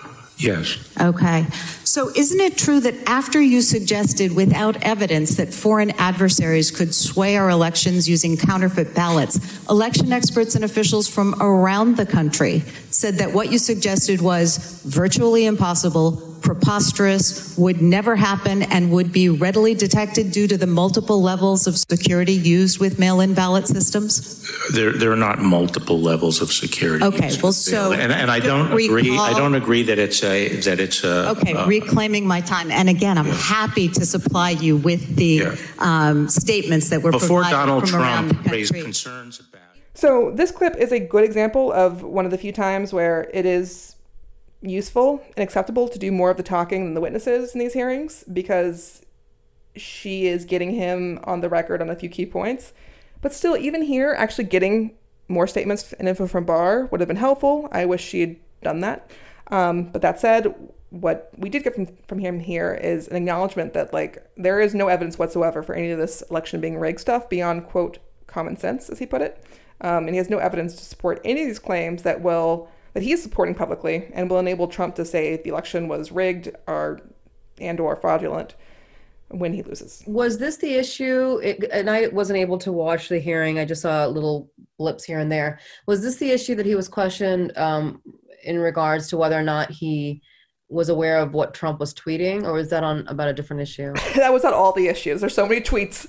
Yes. Okay. So isn't it true that after you suggested without evidence that foreign adversaries could sway our elections using counterfeit ballots, election experts and officials from around the country said that what you suggested was virtually impossible, preposterous, would never happen, and would be readily detected due to the multiple levels of security used with mail-in ballot systems? There, there are not multiple levels of security. Okay, well, so and, and I don't recall, agree. I don't agree that it's a that it's a. Okay, uh, reclaiming my time, and again, I'm yeah. happy to supply you with the Yeah. um, statements that were before provided Donald from around the Trump raised country. concerns about. So this clip is a good example of one of the few times where it is useful and acceptable to do more of the talking than the witnesses in these hearings, because she is getting him on the record on a few key points. But still, even here, actually getting more statements and info from Barr would have been helpful. I wish she had done that. Um, but that said, what we did get from, from him here is an acknowledgement that, like, there is no evidence whatsoever for any of this election being rigged stuff beyond, quote, common sense, as he put it. Um, and he has no evidence to support any of these claims that will that he is supporting publicly and will enable Trump to say the election was rigged or and or fraudulent when he loses. Was this the issue? It, and I wasn't able to watch the hearing. I just saw little blips here and there. Was this the issue that he was questioned um, in regards to whether or not he was aware of what Trump was tweeting, or was that on about a different issue? That was not all the issues. There's so many tweets.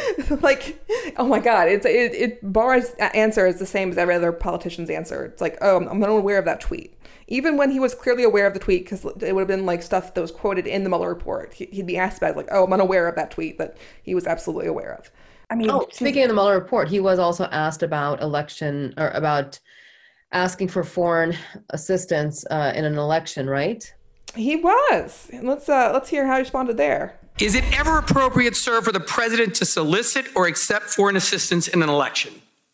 Like, oh my God, it's it, it Barr's answer is the same as every other politician's answer. It's like, oh, I'm not aware of that tweet. Even when he was clearly aware of the tweet, because it would have been like stuff that was quoted in the Mueller report. He, he'd be asked about it, like, oh, I'm unaware of that tweet that he was absolutely aware of. I mean, oh, speaking of the Mueller report, he was also asked about election or about asking for foreign assistance uh, in an election, right? He was. Let's uh, let's hear how he responded there. Is it ever appropriate, sir, for the president to solicit or accept foreign assistance in an election?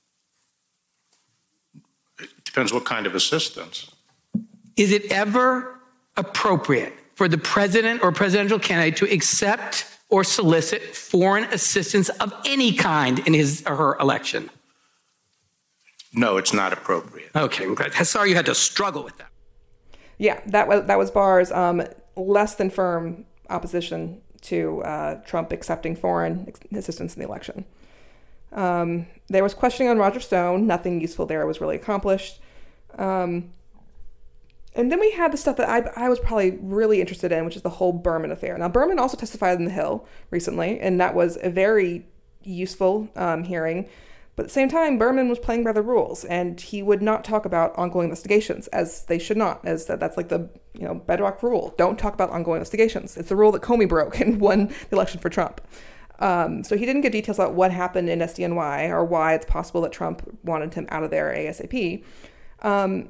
It depends what kind of assistance. Is it ever appropriate for the president or presidential candidate to accept or solicit foreign assistance of any kind in his or her election? No, it's not appropriate. Okay, I'm glad. Sorry you had to struggle with that. Yeah, that was that was Barr's um, less than firm opposition to uh, Trump accepting foreign assistance in the election. Um, there was questioning on Roger Stone. Nothing useful there was really accomplished. Um, and then we had the stuff that I, I was probably really interested in, which is the whole Berman affair. Now, Berman also testified in the Hill recently, and that was a very useful um, hearing. But at the same time, Berman was playing by the rules, and he would not talk about ongoing investigations, as they should not, as that, that's like the you know bedrock rule. Don't talk about ongoing investigations. It's the rule that Comey broke and won the election for Trump. Um, so he didn't give details about what happened in S D N Y or why it's possible that Trump wanted him out of there ASAP. Um,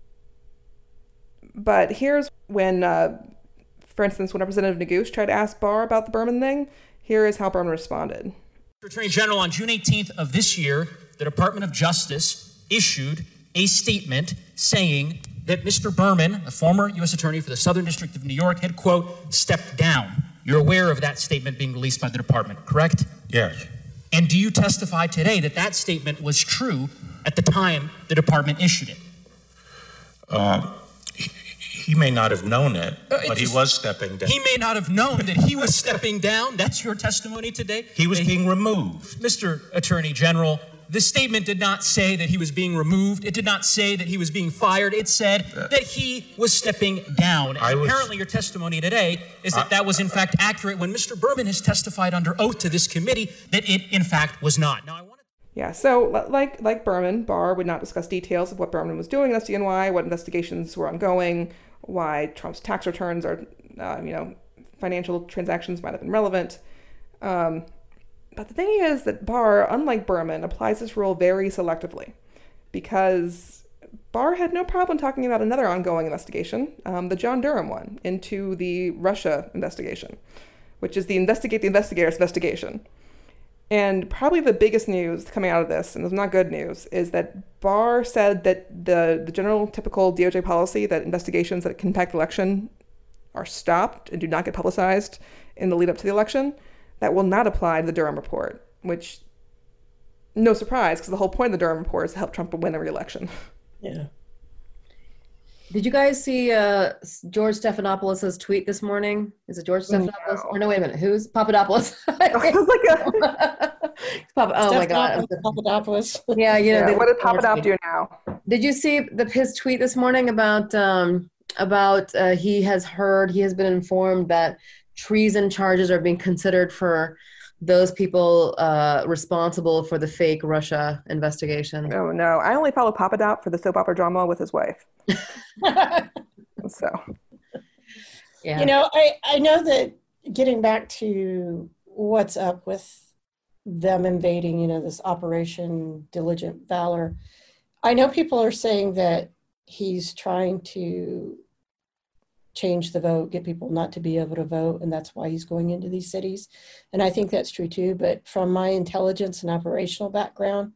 but here's when, uh, for instance, when Representative Neguse tried to ask Barr about the Berman thing, here is how Berman responded. Mister Attorney General, on June eighteenth of this year, the Department of Justice issued a statement saying that Mister Berman, a former U S attorney for the Southern District of New York, had, quote, stepped down. You're aware of that statement being released by the department, correct? Yes. And do you testify today that that statement was true at the time the department issued it? Uh, he, he may not have known it, uh, but just, he was stepping down. He may not have known that he was stepping down. That's your testimony today? He was that being he, removed. Mister Attorney General, the statement did not say that he was being removed. It did not say that he was being fired. It said that he was stepping down. And was, apparently your testimony today is that I, that was in fact accurate when Mister Berman has testified under oath to this committee that it in fact was not. Now I want to... Yeah, so like like Berman, Barr would not discuss details of what Berman was doing in S D N Y, what investigations were ongoing, why Trump's tax returns are, uh, you know, financial transactions might have been relevant. Um, but the thing is that Barr, unlike Berman, applies this rule very selectively, because Barr had no problem talking about another ongoing investigation, um, the John Durham one, into the Russia investigation, which is the Investigate the Investigators investigation. And probably the biggest news coming out of this, and it's not good news, is that Barr said that the, the general typical D O J policy that investigations that can impact the election are stopped and do not get publicized in the lead up to the election, that will not apply to the Durham report, which, no surprise, because the whole point of the Durham report is to help Trump win a re-election. Yeah. Did you guys see uh, George Stephanopoulos' tweet this morning? Is it George Stephanopoulos? No. Or no, wait a minute. Who's Papadopoulos? I was like a... Papa, oh my God. Papadopoulos. Yeah, you know. Yeah, they, what did Papadop do now? Did you see the, his tweet this morning about, um, about uh, he has heard, he has been informed that treason charges are being considered for those people uh, responsible for the fake Russia investigation? Oh, no. I only follow Papadop for the soap opera drama with his wife. So, yeah. You know, I, I know that getting back to what's up with them invading, you know, this Operation Diligent Valor, I know people are saying that he's trying to change the vote, get people not to be able to vote, and that's why he's going into these cities. And I think that's true too, but from my intelligence and operational background,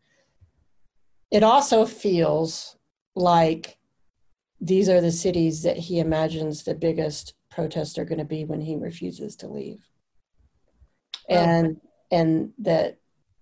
it also feels like these are the cities that he imagines the biggest protests are going to be when he refuses to leave. And and that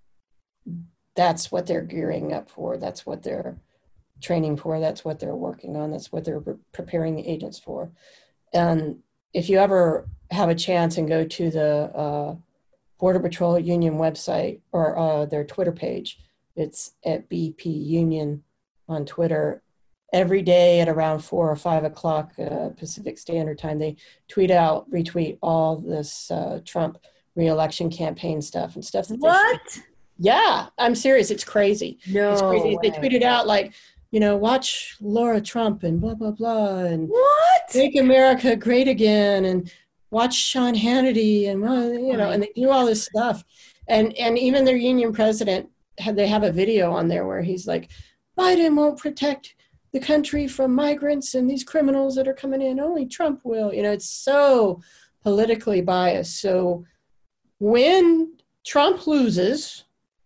that's what they're gearing up for. That's what they're training for. That's what they're working on. That's what they're preparing the agents for. And if you ever have a chance and go to the uh, Border Patrol Union website or uh, their Twitter page, it's at B P Union on Twitter. Every day at around four or five o'clock uh, Pacific Standard Time, they tweet out, retweet all this uh, Trump re-election campaign stuff and stuff. That what? Yeah, I'm serious. It's crazy. No it's crazy. way. They tweeted out like, you know, watch Laura Trump and blah, blah, blah. And what? Make America great again. And watch Sean Hannity and, well, you know, and they do all this stuff. And, and even their union president, had they have a video on there where he's like, Biden won't protect the country from migrants and these criminals that are coming in. Only Trump will. You know, it's so politically biased. So when Trump loses,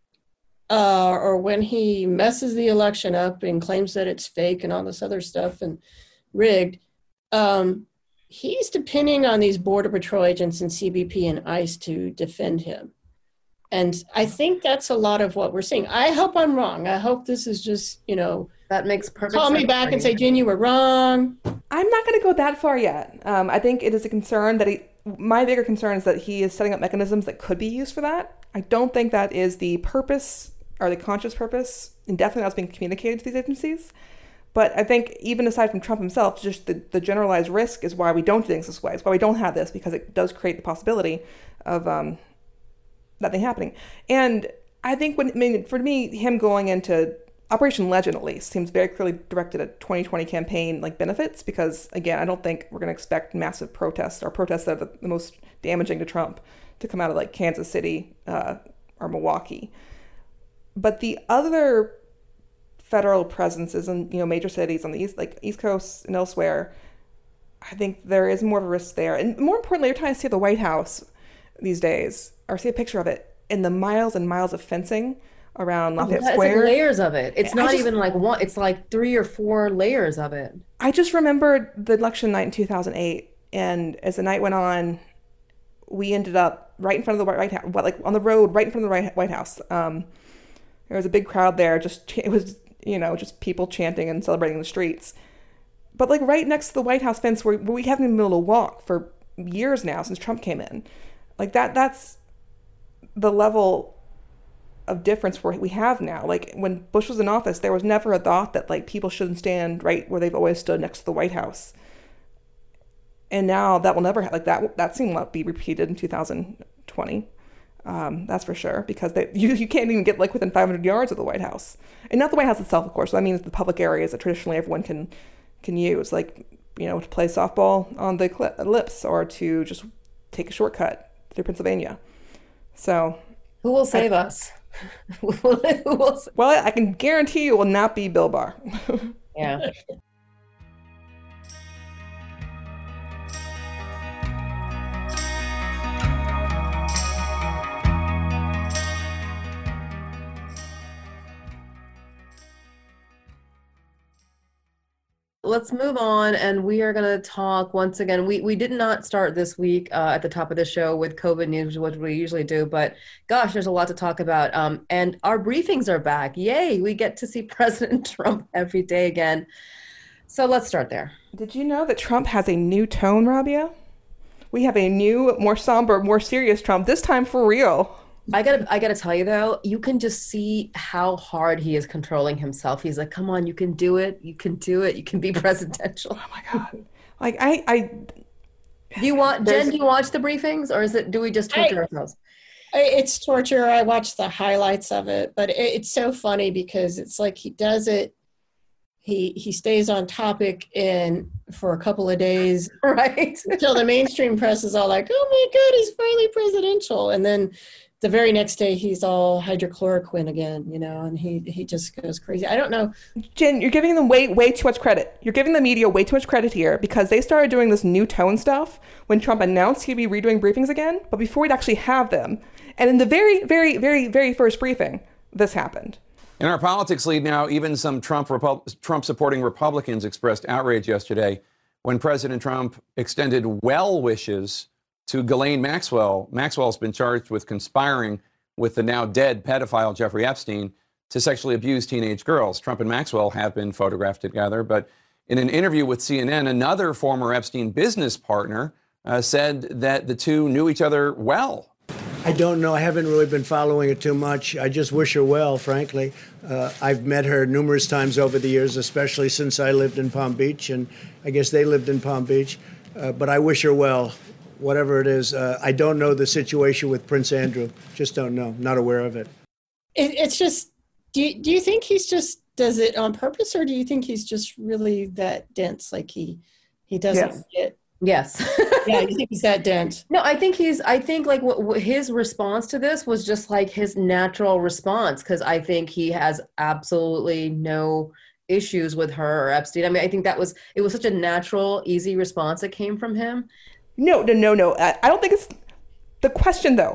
uh, or when he messes the election up and claims that it's fake and all this other stuff and rigged, um, he's depending on these Border Patrol agents and C B P and ICE to defend him. And I think that's a lot of what we're seeing. I hope I'm wrong. I hope this is just, you know, that makes perfect call sense. me back and say, Jen, you were wrong. I'm not going to go that far yet. Um, I think it is a concern that he, my bigger concern is that he is setting up mechanisms that could be used for that. I don't think that is the purpose or the conscious purpose, and definitely that's being communicated to these agencies. But I think even aside from Trump himself, just the, the generalized risk is why we don't do things this way. It's why we don't have this, because it does create the possibility of um, that thing happening. And I think when I mean, for me, him going into Operation Legend, at least, seems very clearly directed at twenty twenty campaign like benefits, because again, I don't think we're going to expect massive protests or protests that are the, the most damaging to Trump to come out of like Kansas City uh, or Milwaukee. But the other federal presences in, you know, major cities on the east, like East Coast and elsewhere, I think there is more of a risk there. And more importantly, every time I see the White House these days, or see a picture of it, in the miles and miles of fencing around Lafayette it's Square. Like layers of it. It's not just, even like one, it's like three or four layers of it. I just remembered the election night in two thousand eight, and as the night went on, we ended up right in front of the White House, like on the road, right in front of the White House. Um, there was a big crowd there. Just it was, you know, just people chanting and celebrating in the streets. But like right next to the White House fence, where, where we haven't been able to walk for years now since Trump came in, like that. That's the level of difference we have now. Like when Bush was in office, there was never a thought that like people shouldn't stand right where they've always stood next to the White House. And now that will never, like that, that scene won't be repeated in two thousand twenty. Um, that's for sure, because they, you, you can't even get like within five hundred yards of the White House. And not the White House itself, of course. So that means the public areas that traditionally everyone can can use, like, you know, to play softball on the cl- lips or to just take a shortcut through Pennsylvania. So who will save I, us? who will save- well, I can guarantee you it will not be Bill Barr. Yeah. Let's move on, and we are going to talk once again. We we did not start this week uh, at the top of the show with COVID news, which we usually do, but gosh, there's a lot to talk about. Um, and our briefings are back. Yay, we get to see President Trump every day again. So let's start there. Did you know that Trump has a new tone, Rabia? We have a new, more somber, more serious Trump, this time for real. I gotta, I gotta tell you though, you can just see how hard he is controlling himself. He's like, "Come on, you can do it. You can do it. You can be presidential." Oh my god! Like I, I. Do you want Jen? Do you watch the briefings, or is it? Do we just torture I, ourselves? It's torture. I watch the highlights of it, but it, it's so funny because it's like he does it. He he stays on topic and for a couple of days, right? Until the mainstream press is all like, "Oh my god, he's finally presidential," and then the very next day he's all hydrochloroquine again, you know, and he he just goes crazy. I don't know. Jen, you're giving them way, way too much credit. You're giving the media way too much credit here, because they started doing this new tone stuff when Trump announced he'd be redoing briefings again, but before we'd actually have them. And in the very, very, very, very first briefing, this happened. In our politics lead now, even some Trump Repu- Trump supporting Republicans expressed outrage yesterday when President Trump extended well wishes to Ghislaine Maxwell. Maxwell's been charged with conspiring with the now dead pedophile Jeffrey Epstein to sexually abuse teenage girls. Trump and Maxwell have been photographed together, but in an interview with C N N, another former Epstein business partner uh, said that the two knew each other well. I don't know. I haven't really been following it too much. I just wish her well, frankly. Uh, I've met her numerous times over the years, especially since I lived in Palm Beach, and I guess they lived in Palm Beach. Uh, but I wish her well. Whatever it is, uh, I don't know the situation with Prince Andrew. Just don't know. Not aware of it. it it's just, do you, do you think he's just does it on purpose, or do you think he's just really that dense? Like he, he doesn't yes. get. Yes. Yeah, you think he's that dense? No, I think he's, I think like what, what his response to this was just like his natural response. Cause I think he has absolutely no issues with her or Epstein. I mean, I think that was, it was such a natural, easy response that came from him. No, no, no, no. I, I don't think it's the question, though.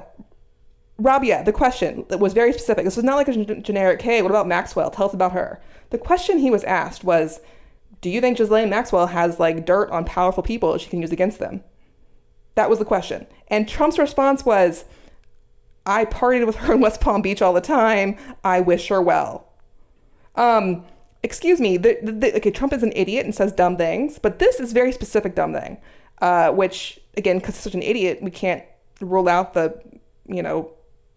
Rabia, the question was very specific. This was not like a g- generic, hey, what about Maxwell? Tell us about her. The question he was asked was, do you think Ghislaine Maxwell has like dirt on powerful people that she can use against them? That was the question. And Trump's response was, I partied with her in West Palm Beach all the time. I wish her well. Um, excuse me. The, the, okay, Trump is an idiot and says dumb things, but this is very specific dumb thing. Uh, which, again, because he's such an idiot, we can't rule out the, you know,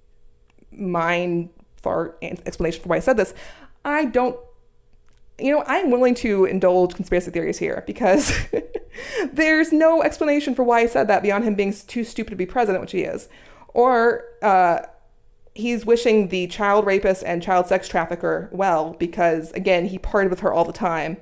mind fart explanation for why I said this. I don't, you know, I'm willing to indulge conspiracy theories here because there's no explanation for why he said that beyond him being too stupid to be president, which he is. Or uh, he's wishing the child rapist and child sex trafficker well because, again, he partied with her all the time.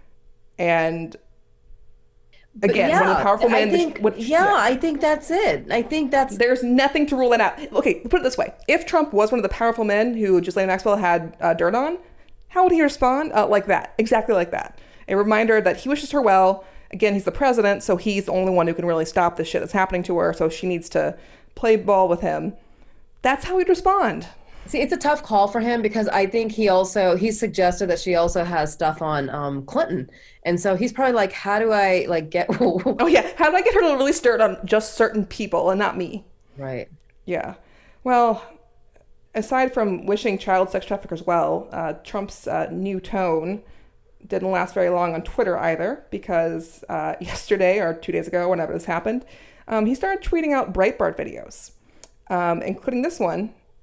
And Again, yeah, one of the powerful men. I think, what, yeah, yeah, I think that's it. I think that's... There's nothing to rule that out. Okay, put it this way. If Trump was one of the powerful men who Ghislaine Maxwell had uh, dirt on, how would he respond? Uh, like that. Exactly like that. A reminder that he wishes her well. Again, he's the president, so he's the only one who can really stop the shit that's happening to her, so she needs to play ball with him. That's how he'd respond. See, it's a tough call for him because I think he also, he suggested that she also has stuff on um, Clinton. And so he's probably like, how do I like get... oh yeah, how do I get her to release dirt on just certain people and not me? Right. Yeah. Well, aside from wishing child sex traffickers well, uh, Trump's uh, new tone didn't last very long on Twitter either because uh, yesterday or two days ago, whenever this happened, um, he started tweeting out Breitbart videos, um, including this one.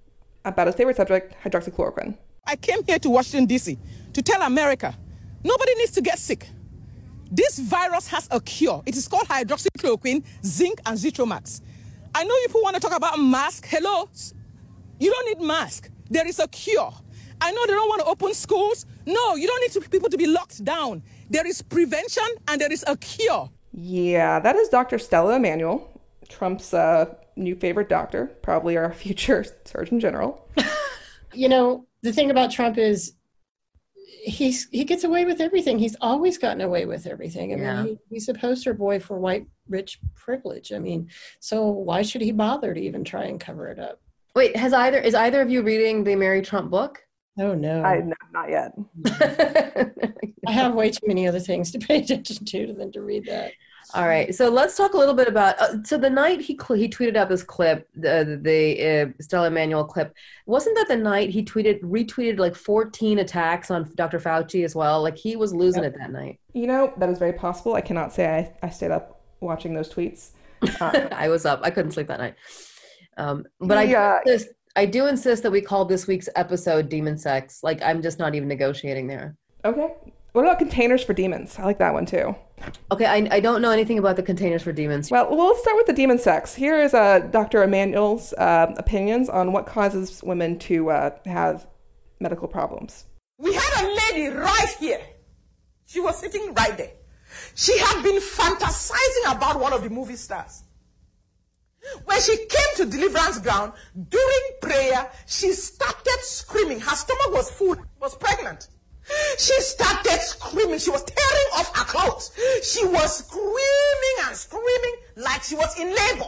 about his favorite subject, hydroxychloroquine. I came here to Washington, D C to tell America, nobody needs to get sick. This virus has a cure. It is called hydroxychloroquine, zinc, and Zithromax. I know people want to talk about mask. Hello? You don't need mask. There is a cure. I know they don't want to open schools. No, you don't need to, people to be locked down. There is prevention and there is a cure. Yeah, that is Doctor Stella Emanuel, Trump's uh, new favorite doctor, probably our future Surgeon General. You know, the thing about Trump is he's he gets away with everything. He's always gotten away with everything. I Yeah. mean, he, he's a poster boy for white, rich privilege. I mean, so why should he bother to even try and cover it up? Wait, has either is either of you reading the Mary Trump book? Oh, no. I no, not yet. I have way too many other things to pay attention to than to read that. All right, so let's talk a little bit about. Uh, so the night he cl- he tweeted out this clip, the the uh, Stella Emanuel clip, wasn't that the night he tweeted retweeted like fourteen attacks on Doctor Fauci as well? Like he was losing yep. it that night. You know, that is very possible. I cannot say I, I stayed up watching those tweets. Um, I was up. I couldn't sleep that night. Um, but I yeah. do insist, I do insist that we call this week's episode "Demon Sex." Like I'm just not even negotiating there. Okay. What about containers for demons? I like that one too. Okay, I, I don't know anything about the containers for demons. Well, well let's start with the demon sex. Here is uh, Doctor Emanuel's uh, opinions on what causes women to uh, have medical problems. We had a lady right here. She was sitting right there. She had been fantasizing about one of the movie stars. When she came to deliverance ground, during prayer, she started screaming. Her stomach was full, was pregnant. She started screaming. She was tearing off her clothes. She was screaming and screaming like she was in labor.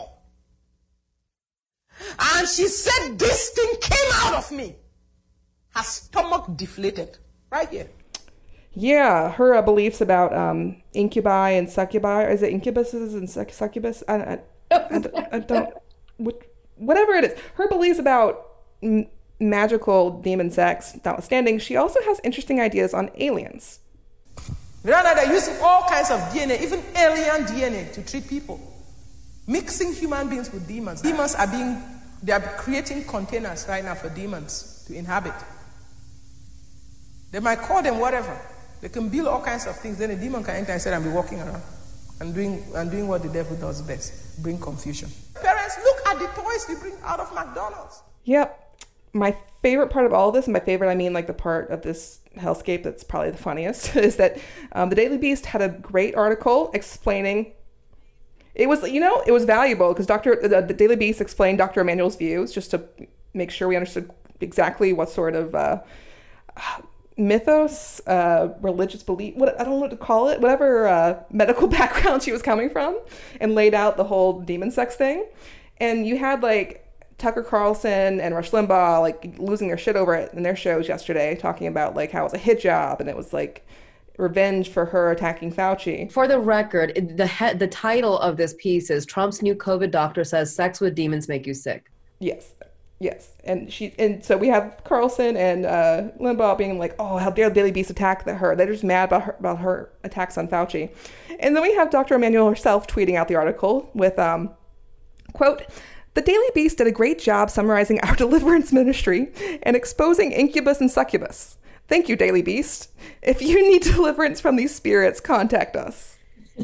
And she said, this thing came out of me. Her stomach deflated right here. Yeah, her uh, beliefs about um, incubi and succubi. Is it incubuses and suc- succubus? I, I, I, don't, I don't, whatever it is. Her beliefs about m- magical demon sex notwithstanding, she also has interesting ideas on aliens. Right now, they're using all kinds of D N A, even alien D N A, to treat people. Mixing human beings with demons. Demons are being, they are creating containers right now for demons to inhabit. They might call them whatever. They can build all kinds of things. Then a demon can enter inside and be walking around and doing and doing what the devil does best, bring confusion. Parents, look at the toys we bring out of McDonald's. Yep. My favorite part of all of this, and my favorite, I mean like the part of this hellscape that's probably the funniest, is that um, the Daily Beast had a great article explaining, it was, you know, it was valuable because Doctor the, the Daily Beast explained Doctor Emanuel's views just to make sure we understood exactly what sort of uh, mythos, uh, religious belief, what I don't know what to call it, whatever uh, medical background she was coming from, and laid out the whole demon sex thing. And you had like Tucker Carlson and Rush Limbaugh like losing their shit over it in their shows yesterday, talking about like how it was a hit job and it was like revenge for her attacking Fauci. For the record, the he- the title of this piece is Trump's new COVID doctor says sex with demons make you sick. Yes. Yes. And she and so we have Carlson and uh, Limbaugh being like, oh, how dare the Daily Beast attack her. They're just mad about her, about her attacks on Fauci. And then we have Doctor Emanuel herself tweeting out the article with, um, quote, "The Daily Beast did a great job summarizing our deliverance ministry and exposing incubus and succubus. Thank you, Daily Beast. If you need deliverance from these spirits, contact us."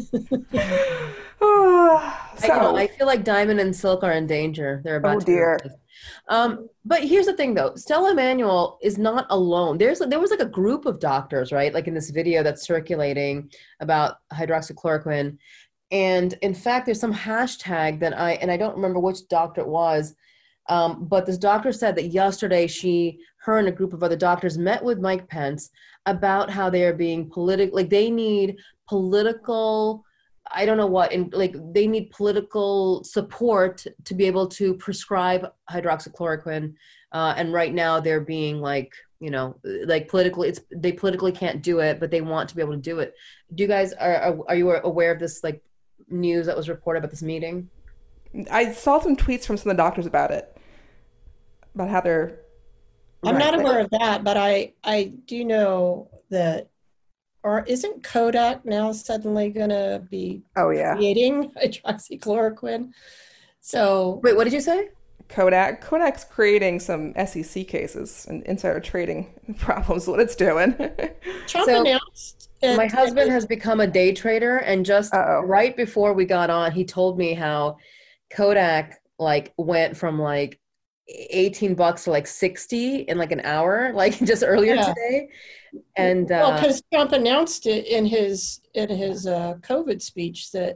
oh, so. I, know, I feel like Diamond and Silk are in danger. They're about oh, to dear. Um, but here's the thing, though. Stella Emanuel is not alone. There's there was like a group of doctors, right? Like in this video that's circulating about hydroxychloroquine. And in fact, there's some hashtag that I, and I don't remember which doctor it was, um, but this doctor said that yesterday she, her and a group of other doctors met with Mike Pence about how they are being political, like they need political, I don't know what, and like they need political support to be able to prescribe hydroxychloroquine. Uh, and right now they're being like, you know, like politically, it's, they politically can't do it, but they want to be able to do it. Do you guys, are, are, are you aware of this, like, news that was reported about this meeting? I saw some tweets from some of the doctors about it, about how they're. I'm right. not aware of that, but I I do know that, or isn't Kodak now suddenly going to be oh yeah creating hydroxychloroquine? So wait, what did you say? Kodak. Kodak's creating some S E C cases and insider trading problems. What it's doing. Trump So- announced. My husband has become a day trader, and just Uh-oh. right before we got on, he told me how Kodak like went from like eighteen bucks to like sixty in like an hour, like just earlier Yeah. today. And Well, uh, because Trump announced it in his in his uh, COVID speech that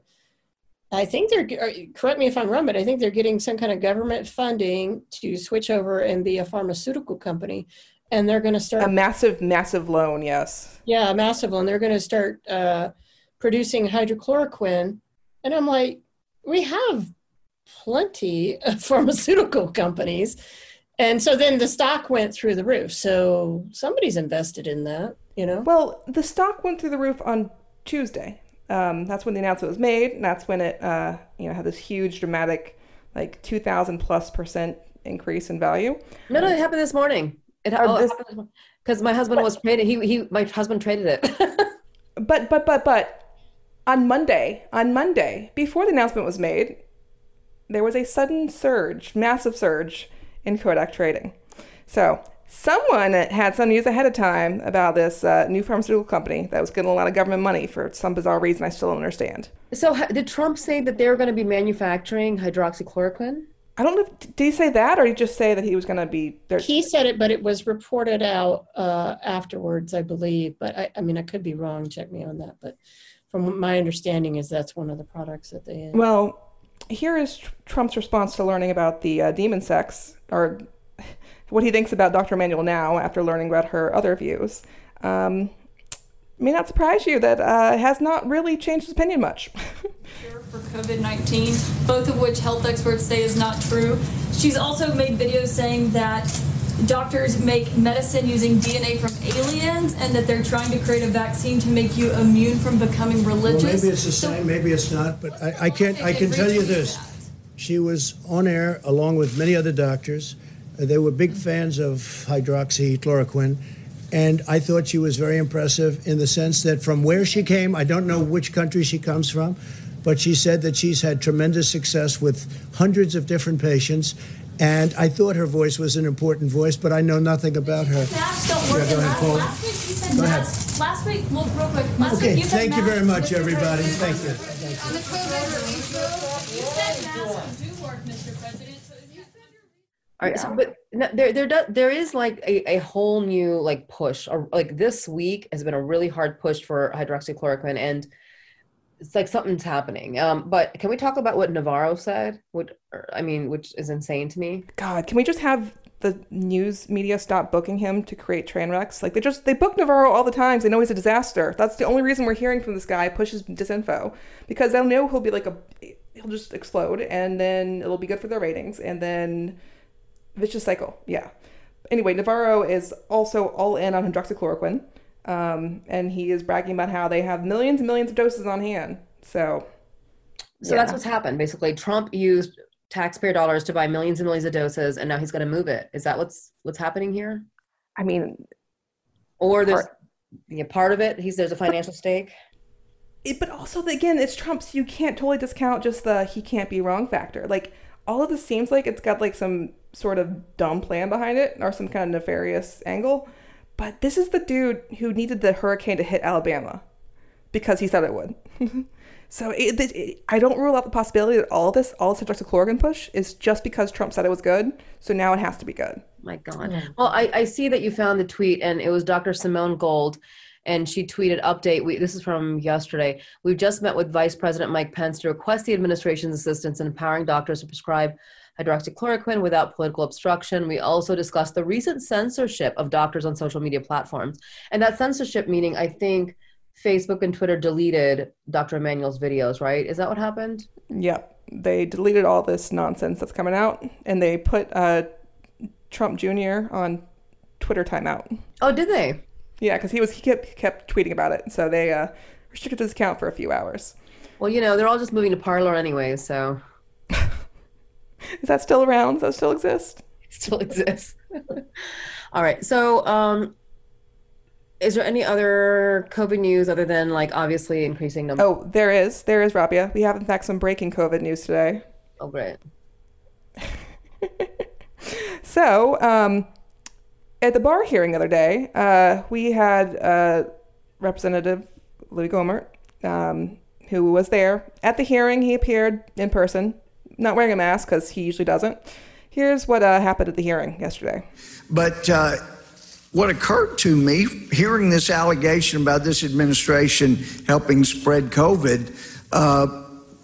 I think they're, or correct me if I'm wrong, but I think they're getting some kind of government funding to switch over and be a pharmaceutical company. And they're going to start A massive, massive loan, yes. Yeah, a massive one. They're going to start uh, producing hydrochloroquine. And I'm like, we have plenty of pharmaceutical companies. And so then the stock went through the roof. So somebody's invested in that, you know? Well, the stock went through the roof on Tuesday. Um, that's when the announcement was made. And that's when it, uh, you know, had this huge, dramatic, like two thousand plus percent increase in value. no, no, it happened this morning. It Oh, this- happened because my husband was trading. He he, my husband traded it. But, but, but, but, on Monday, on Monday, before the announcement was made, there was a sudden surge, massive surge in Kodak trading. So someone had some news ahead of time about this uh, new pharmaceutical company that was getting a lot of government money for some bizarre reason I still don't understand. So ha- did Trump say that they were going to be manufacturing hydroxychloroquine? I don't know. If, did he say that, or did he just say that he was going to be there? He said it, but it was reported out uh, afterwards, I believe. But I, I mean, I could be wrong. Check me on that. But from my understanding is that's one of the products that they. Well, here is tr- Trump's response to learning about the uh, demon sex, or what he thinks about Doctor Emanuel now after learning about her other views. Um, may not surprise you that uh, has not really changed his opinion much. For COVID nineteen, both of which health experts say is not true. She's also made videos saying that doctors make medicine using D N A from aliens and that they're trying to create a vaccine to make you immune from becoming religious. Well, maybe it's the So- same, maybe it's not, but I, I can't. I can tell you this: she was on air along with many other doctors. Uh, they were big fans of hydroxychloroquine, and I thought she was very impressive in the sense that from where she came, I don't know which country she comes from, but she said that she's had tremendous success with hundreds of different patients. And I thought her voice was an important voice, but I know nothing about her. Masks don't work. Yeah, go And ahead, Paul. Last week you said Go ahead. masks. Last week, well, real quick. Last Okay, week you said thank you very masks- much, everybody. Thank you. On the COVID relief, you said masks do work, Mister President. So if you said you're All right, so, but no, there, there, does, there is like a, a whole new like push, or like this week has been a really hard push for hydroxychloroquine, and it's like something's happening. Um, but can we talk about what Navarro said? What or, I mean, which is insane to me. God, can we just have the news media stop booking him to create train wrecks? Like they just they book Navarro all the time. They know he's a disaster. That's the only reason we're hearing from this guy pushes disinfo, because they'll know he'll be like a he'll just explode, and then it'll be good for their ratings, and then vicious cycle. Yeah. Anyway, Navarro is also all in on hydroxychloroquine. Um, and he is bragging about how they have millions and millions of doses on hand. So, So yeah. that's what's happened. Basically, Trump used taxpayer dollars to buy millions and millions of doses, and now he's going to move it. Is that what's what's happening here? I mean, or there's yeah, part of it. He's there's a financial stake. It, but also, again, it's Trump, so you can't totally discount just the he can't be wrong factor. Like, all of this seems like it's got like some sort of dumb plan behind it, or some kind of nefarious angle. But this is the dude who needed the hurricane to hit Alabama because he said it would. So it, it, it, I don't rule out the possibility that all of this, all this hydroxychloroquine push is just because Trump said it was good. So now it has to be good. My God. Well, I, I see that you found the tweet, and it was Doctor Simone Gold, and she tweeted, update, we, this is from yesterday. We've just met with Vice President Mike Pence to request the administration's assistance in empowering doctors to prescribe hydroxychloroquine without political obstruction. We also discussed the recent censorship of doctors on social media platforms. And that censorship meaning, I think, Facebook and Twitter deleted Doctor Emanuel's videos, right? Is that what happened? Yep. They deleted all this nonsense that's coming out, and they put uh, Trump Junior on Twitter timeout. Oh, did they? Yeah, because he was he kept kept tweeting about it, so they uh, restricted his account for a few hours. Well, you know, they're all just moving to Parler anyway, so. Is that still around? Does that still exist? It still exists. All right. So, um, is there any other COVID news other than like obviously increasing numbers? Oh, there is. There is, Rabia. We have in fact some breaking COVID news today. Oh, great. So, um, at the Barr hearing the other day, uh, we had uh, Representative Louis Gohmert, um, who was there. At the hearing, he appeared in person, not wearing a mask because he usually doesn't. Here's what uh, happened at the hearing yesterday. But uh, what occurred to me, hearing this allegation about this administration helping spread COVID, uh,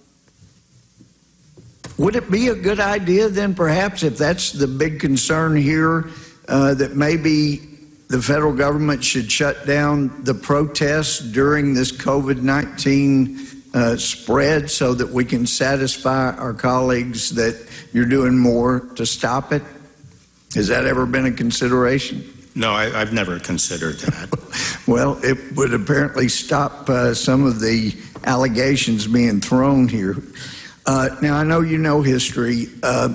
would it be a good idea then, perhaps, if that's the big concern here, uh, that maybe the federal government should shut down the protests during this COVID nineteen uh, spread so that we can satisfy our colleagues that you're doing more to stop it? Has that ever been a consideration? No, I, I've never considered that. Well, it would apparently stop uh, some of the allegations being thrown here. Uh, now, I know you know history. Uh,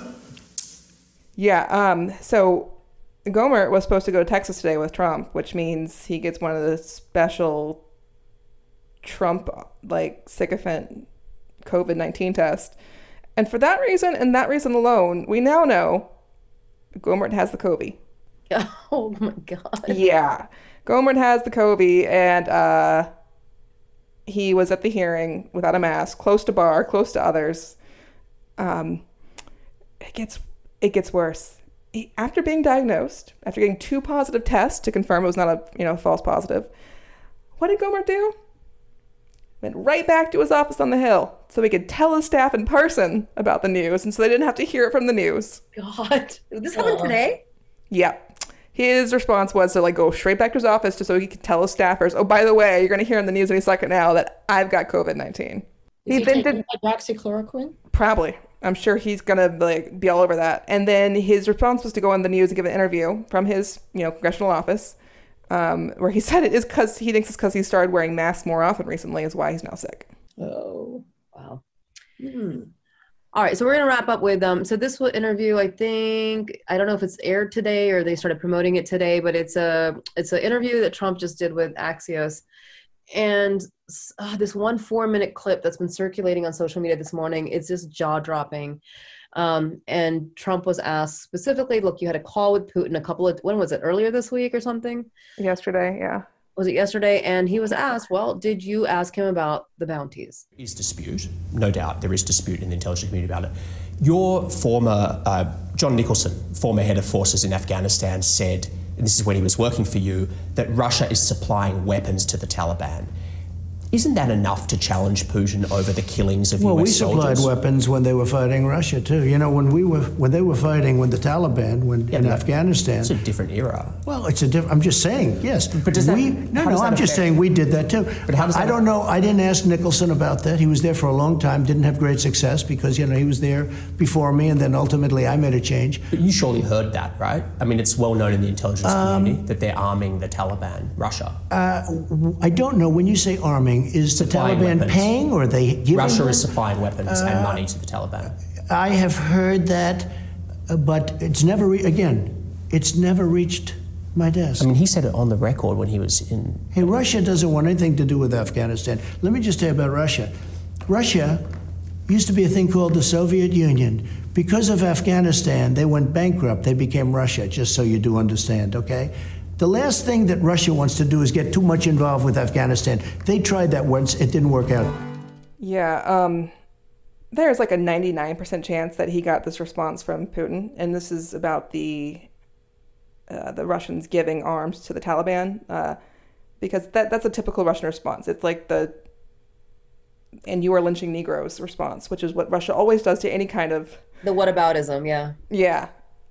yeah, um, so Gohmert was supposed to go to Texas today with Trump, which means he gets one of the special Trump, like, sycophant COVID nineteen tests. And for that reason, and that reason alone, we now know Gohmert has the COVID. Oh, my God. Yeah. Gohmert has the COVID, and uh, he was at the hearing without a mask, close to Barr, close to others. Um, it gets it gets worse. He, after being diagnosed, after getting two positive tests to confirm it was not a you know false positive, what did Gohmert do? Went right back to his office on the Hill so he could tell his staff in person about the news, and so they didn't have to hear it from the news. God, this happened today? Yeah. His response was to like go straight back to his office just so he could tell his staffers, oh, by the way, you're going to hear in the news any second now that I've got COVID nineteen. Is he, he taking hydroxychloroquine? Probably. I'm sure he's going to like be all over that. And then his response was to go on the news and give an interview from his, you know, congressional office, um, where he said it is because he thinks it's because he started wearing masks more often recently is why he's now sick. Oh, wow. Hmm. All right, so we're going to wrap up with, um, so this interview, I think, I don't know if it's aired today or they started promoting it today, but it's a it's an interview that Trump just did with Axios. And uh, this one four-minute clip that's been circulating on social media this morning, it's just jaw-dropping. Um, and Trump was asked specifically, look, you had a call with Putin a couple of, when was it, earlier this week or something? Yesterday, yeah. Was it yesterday? And he was asked, well, did you ask him about the bounties? There is dispute, no doubt. There is dispute in the intelligence community about it. Your former, uh, John Nicholson, former head of forces in Afghanistan, said, and this is when he was working for you, that Russia is supplying weapons to the Taliban. Isn't that enough to challenge Putin over the killings of well, U S soldiers? Well, we supplied weapons when they were fighting Russia too. You know, when we were when they were fighting with the Taliban when yeah, in no, Afghanistan. It's a different era. Well, it's a different. I'm just saying, yes. But does that? We, no, no. Does that I'm just affect? saying we did that too. But how does that I don't know. I didn't ask Nicholson about that. He was there for a long time. Didn't have great success because you know he was there before me, and then ultimately I made a change. But you surely heard that, right? I mean, it's well known in the intelligence Um, community that they're arming the Taliban, Russia. Uh, I don't know. When you say arming, is the Supplying Taliban weapons. paying or are they giving? Russia them? is supplying weapons Uh, and money to the Taliban. I have heard that, uh, but it's never, re- again, it's never reached my desk. I mean, he said it on the record when he was in... Hey, Russia doesn't want anything to do with Afghanistan. Let me just tell you about Russia. Russia used to be a thing called the Soviet Union. Because of Afghanistan, they went bankrupt. They became Russia, just so you do understand, okay? The last thing that Russia wants to do is get too much involved with Afghanistan. They tried that once. It didn't work out. Yeah, um, there's like a ninety-nine percent chance that he got this response from Putin, and this is about the uh, the Russians giving arms to the Taliban, uh, because that that's a typical Russian response. It's like the "and you are lynching Negroes" response, which is what Russia always does to any kind of... The whataboutism, yeah. Yeah.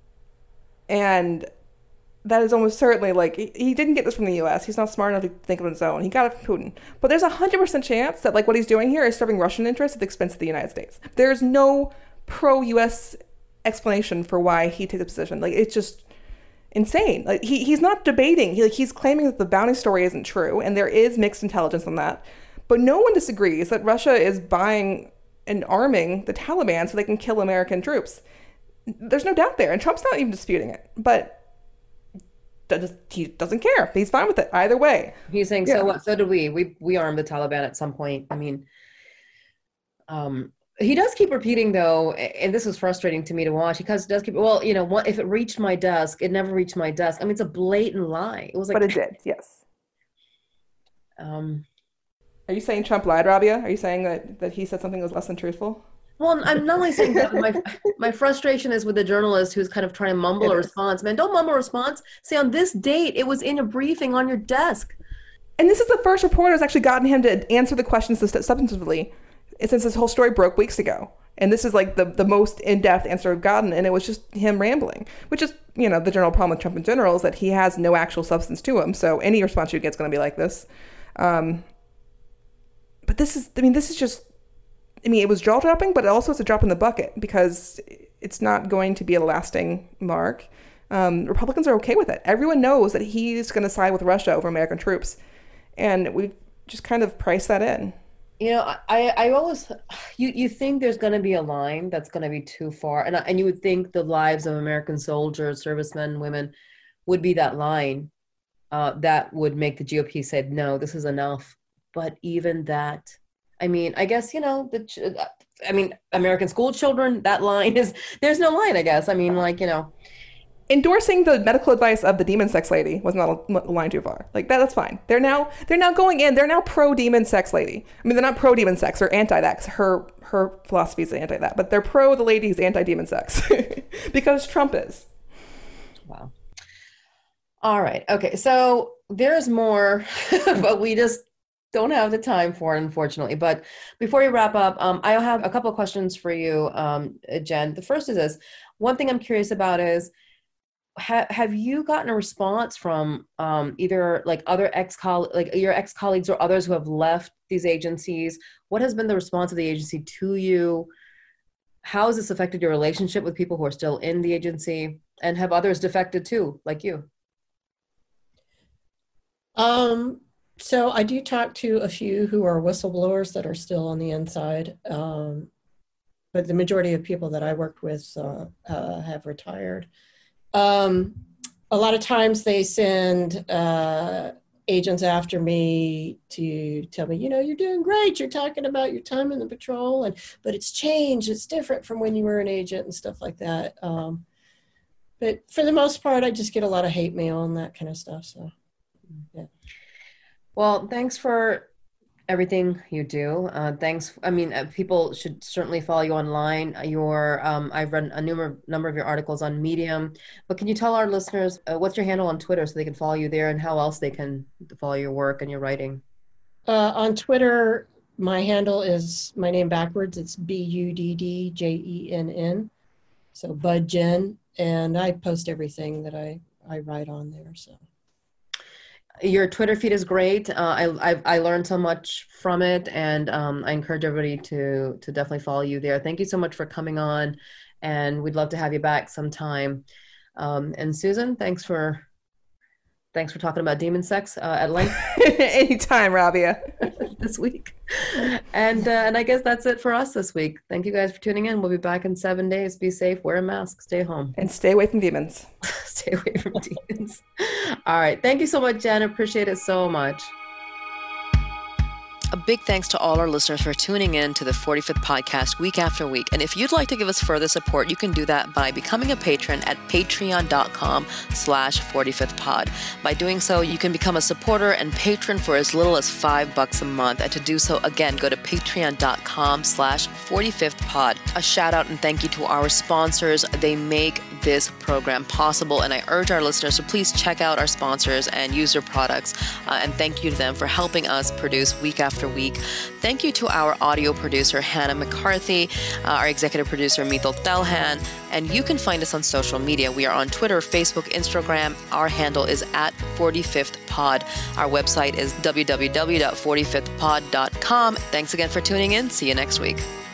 And that is almost certainly like, he, he didn't get this from the U S. He's not smart enough to think of his own. He got it from Putin. But there's a one hundred percent chance that like what he's doing here is serving Russian interests at the expense of the United States. There's no pro-U S explanation for why he took the position. Like, it's just insane. Like, he he's not debating. He, like, he's claiming that the bounty story isn't true, and there is mixed intelligence on that. But no one disagrees that Russia is buying and arming the Taliban so they can kill American troops. There's no doubt there, and Trump's not even disputing it. But he doesn't care. He's fine with it either way. He's saying, Yeah. so what? So did we. We we armed the Taliban at some point. I mean, um, He does keep repeating, though, and this is frustrating to me to watch, because it does keep, well, you know, what, if it reached my desk, it never reached my desk. I mean, it's a blatant lie. It was like, but it did, yes. Um, Are you saying Trump lied, Rabia? Are you saying that, that he said something that was less than truthful? Well, I'm not only saying that, but my, my frustration is with the journalist who's kind of trying to mumble it a response. Man, don't mumble a response. Say, on this date, it was in a briefing on your desk. And this is the first reporter who's actually gotten him to answer the questions substantively since this whole story broke weeks ago. And this is like the, the most in-depth answer I've gotten. And it was just him rambling, which is, you know, the general problem with Trump in general is that he has no actual substance to him. So any response you get is going to be like this. Um, but this is, I mean, this is just, I mean, it was jaw-dropping, but it also is a drop in the bucket because it's not going to be a lasting mark. Um, Republicans are okay with it. Everyone knows that he's going to side with Russia over American troops. And we've just kind of priced that in. You know, I, I always, you, you think there's going to be a line that's going to be too far. And, and you would think the lives of American soldiers, servicemen, women would be that line uh, that would make the G O P say, no, this is enough. But even that, I mean, I guess, you know, the, I mean, American school children, that line is, there's no line, I guess. I mean, like, you know. Endorsing the medical advice of the demon sex lady was not a line too far. Like that, that's fine. They're now they're now going in. They're now pro demon sex lady. I mean, they're not pro demon sex or anti that. Her her philosophy is anti that, but they're pro the lady who's anti demon sex because Trump is. Wow. All right. Okay. So there's more, but we just don't have the time for it, unfortunately. But before we wrap up, um, I have a couple of questions for you, um, Jen. The first is this. One thing I'm curious about is, Ha- have you gotten a response from um, either like other ex-coll- like your ex-colleagues or others who have left these agencies? What has been the response of the agency to you? How has this affected your relationship with people who are still in the agency? And have others defected too, like you? Um, so I do talk to a few who are whistleblowers that are still on the inside. Um, but the majority of people that I worked with uh, uh, have retired. Um, a lot of times they send uh, agents after me to tell me, you know, you're doing great. You're talking about your time in the patrol, and but it's changed. It's different from when you were an agent and stuff like that. Um, but for the most part, I just get a lot of hate mail and that kind of stuff. So, yeah. Well, thanks for everything you do. Uh, thanks. I mean, uh, people should certainly follow you online. Your, um, I've read a number, number of your articles on Medium, but can you tell our listeners uh, what's your handle on Twitter so they can follow you there, and how else they can follow your work and your writing? Uh, on Twitter, my handle is my name backwards. It's B U D D J E N N. So Bud Jen, and I post everything that I, I write on there. So. Your Twitter feed is great. Uh, I, I I learned so much from it, and um, I encourage everybody to to definitely follow you there. Thank you so much for coming on, and we'd love to have you back sometime. Um, and Susan, thanks for thanks for talking about demon sex uh, at length. Anytime, Rabia. This week, and uh, and I guess that's it for us this week. Thank you guys for tuning in. We'll be back in seven days. Be safe. Wear a mask. Stay home. And stay away from demons. Stay away from demons. All right. Thank you so much, Jen. Appreciate it so much. A big thanks to all our listeners for tuning in to the forty-fifth podcast week after week. And if you'd like to give us further support, you can do that by becoming a patron at patreon.com slash 45th pod. By doing so, you can become a supporter and patron for as little as five bucks a month. And to do so, again, go to patreon.com slash 45th pod. A shout out and thank you to our sponsors. They make this program possible, and I urge our listeners to please check out our sponsors and use their products. Uh, and thank you to them for helping us produce week after week. Thank you to our audio producer, Hannah McCarthy, uh, our executive producer, Mithil Thelhan, and you can find us on social media. We are on Twitter, Facebook, Instagram. Our handle is at forty-fifth pod. Our website is w w w dot forty-fifth pod dot com. Thanks again for tuning in. See you next week.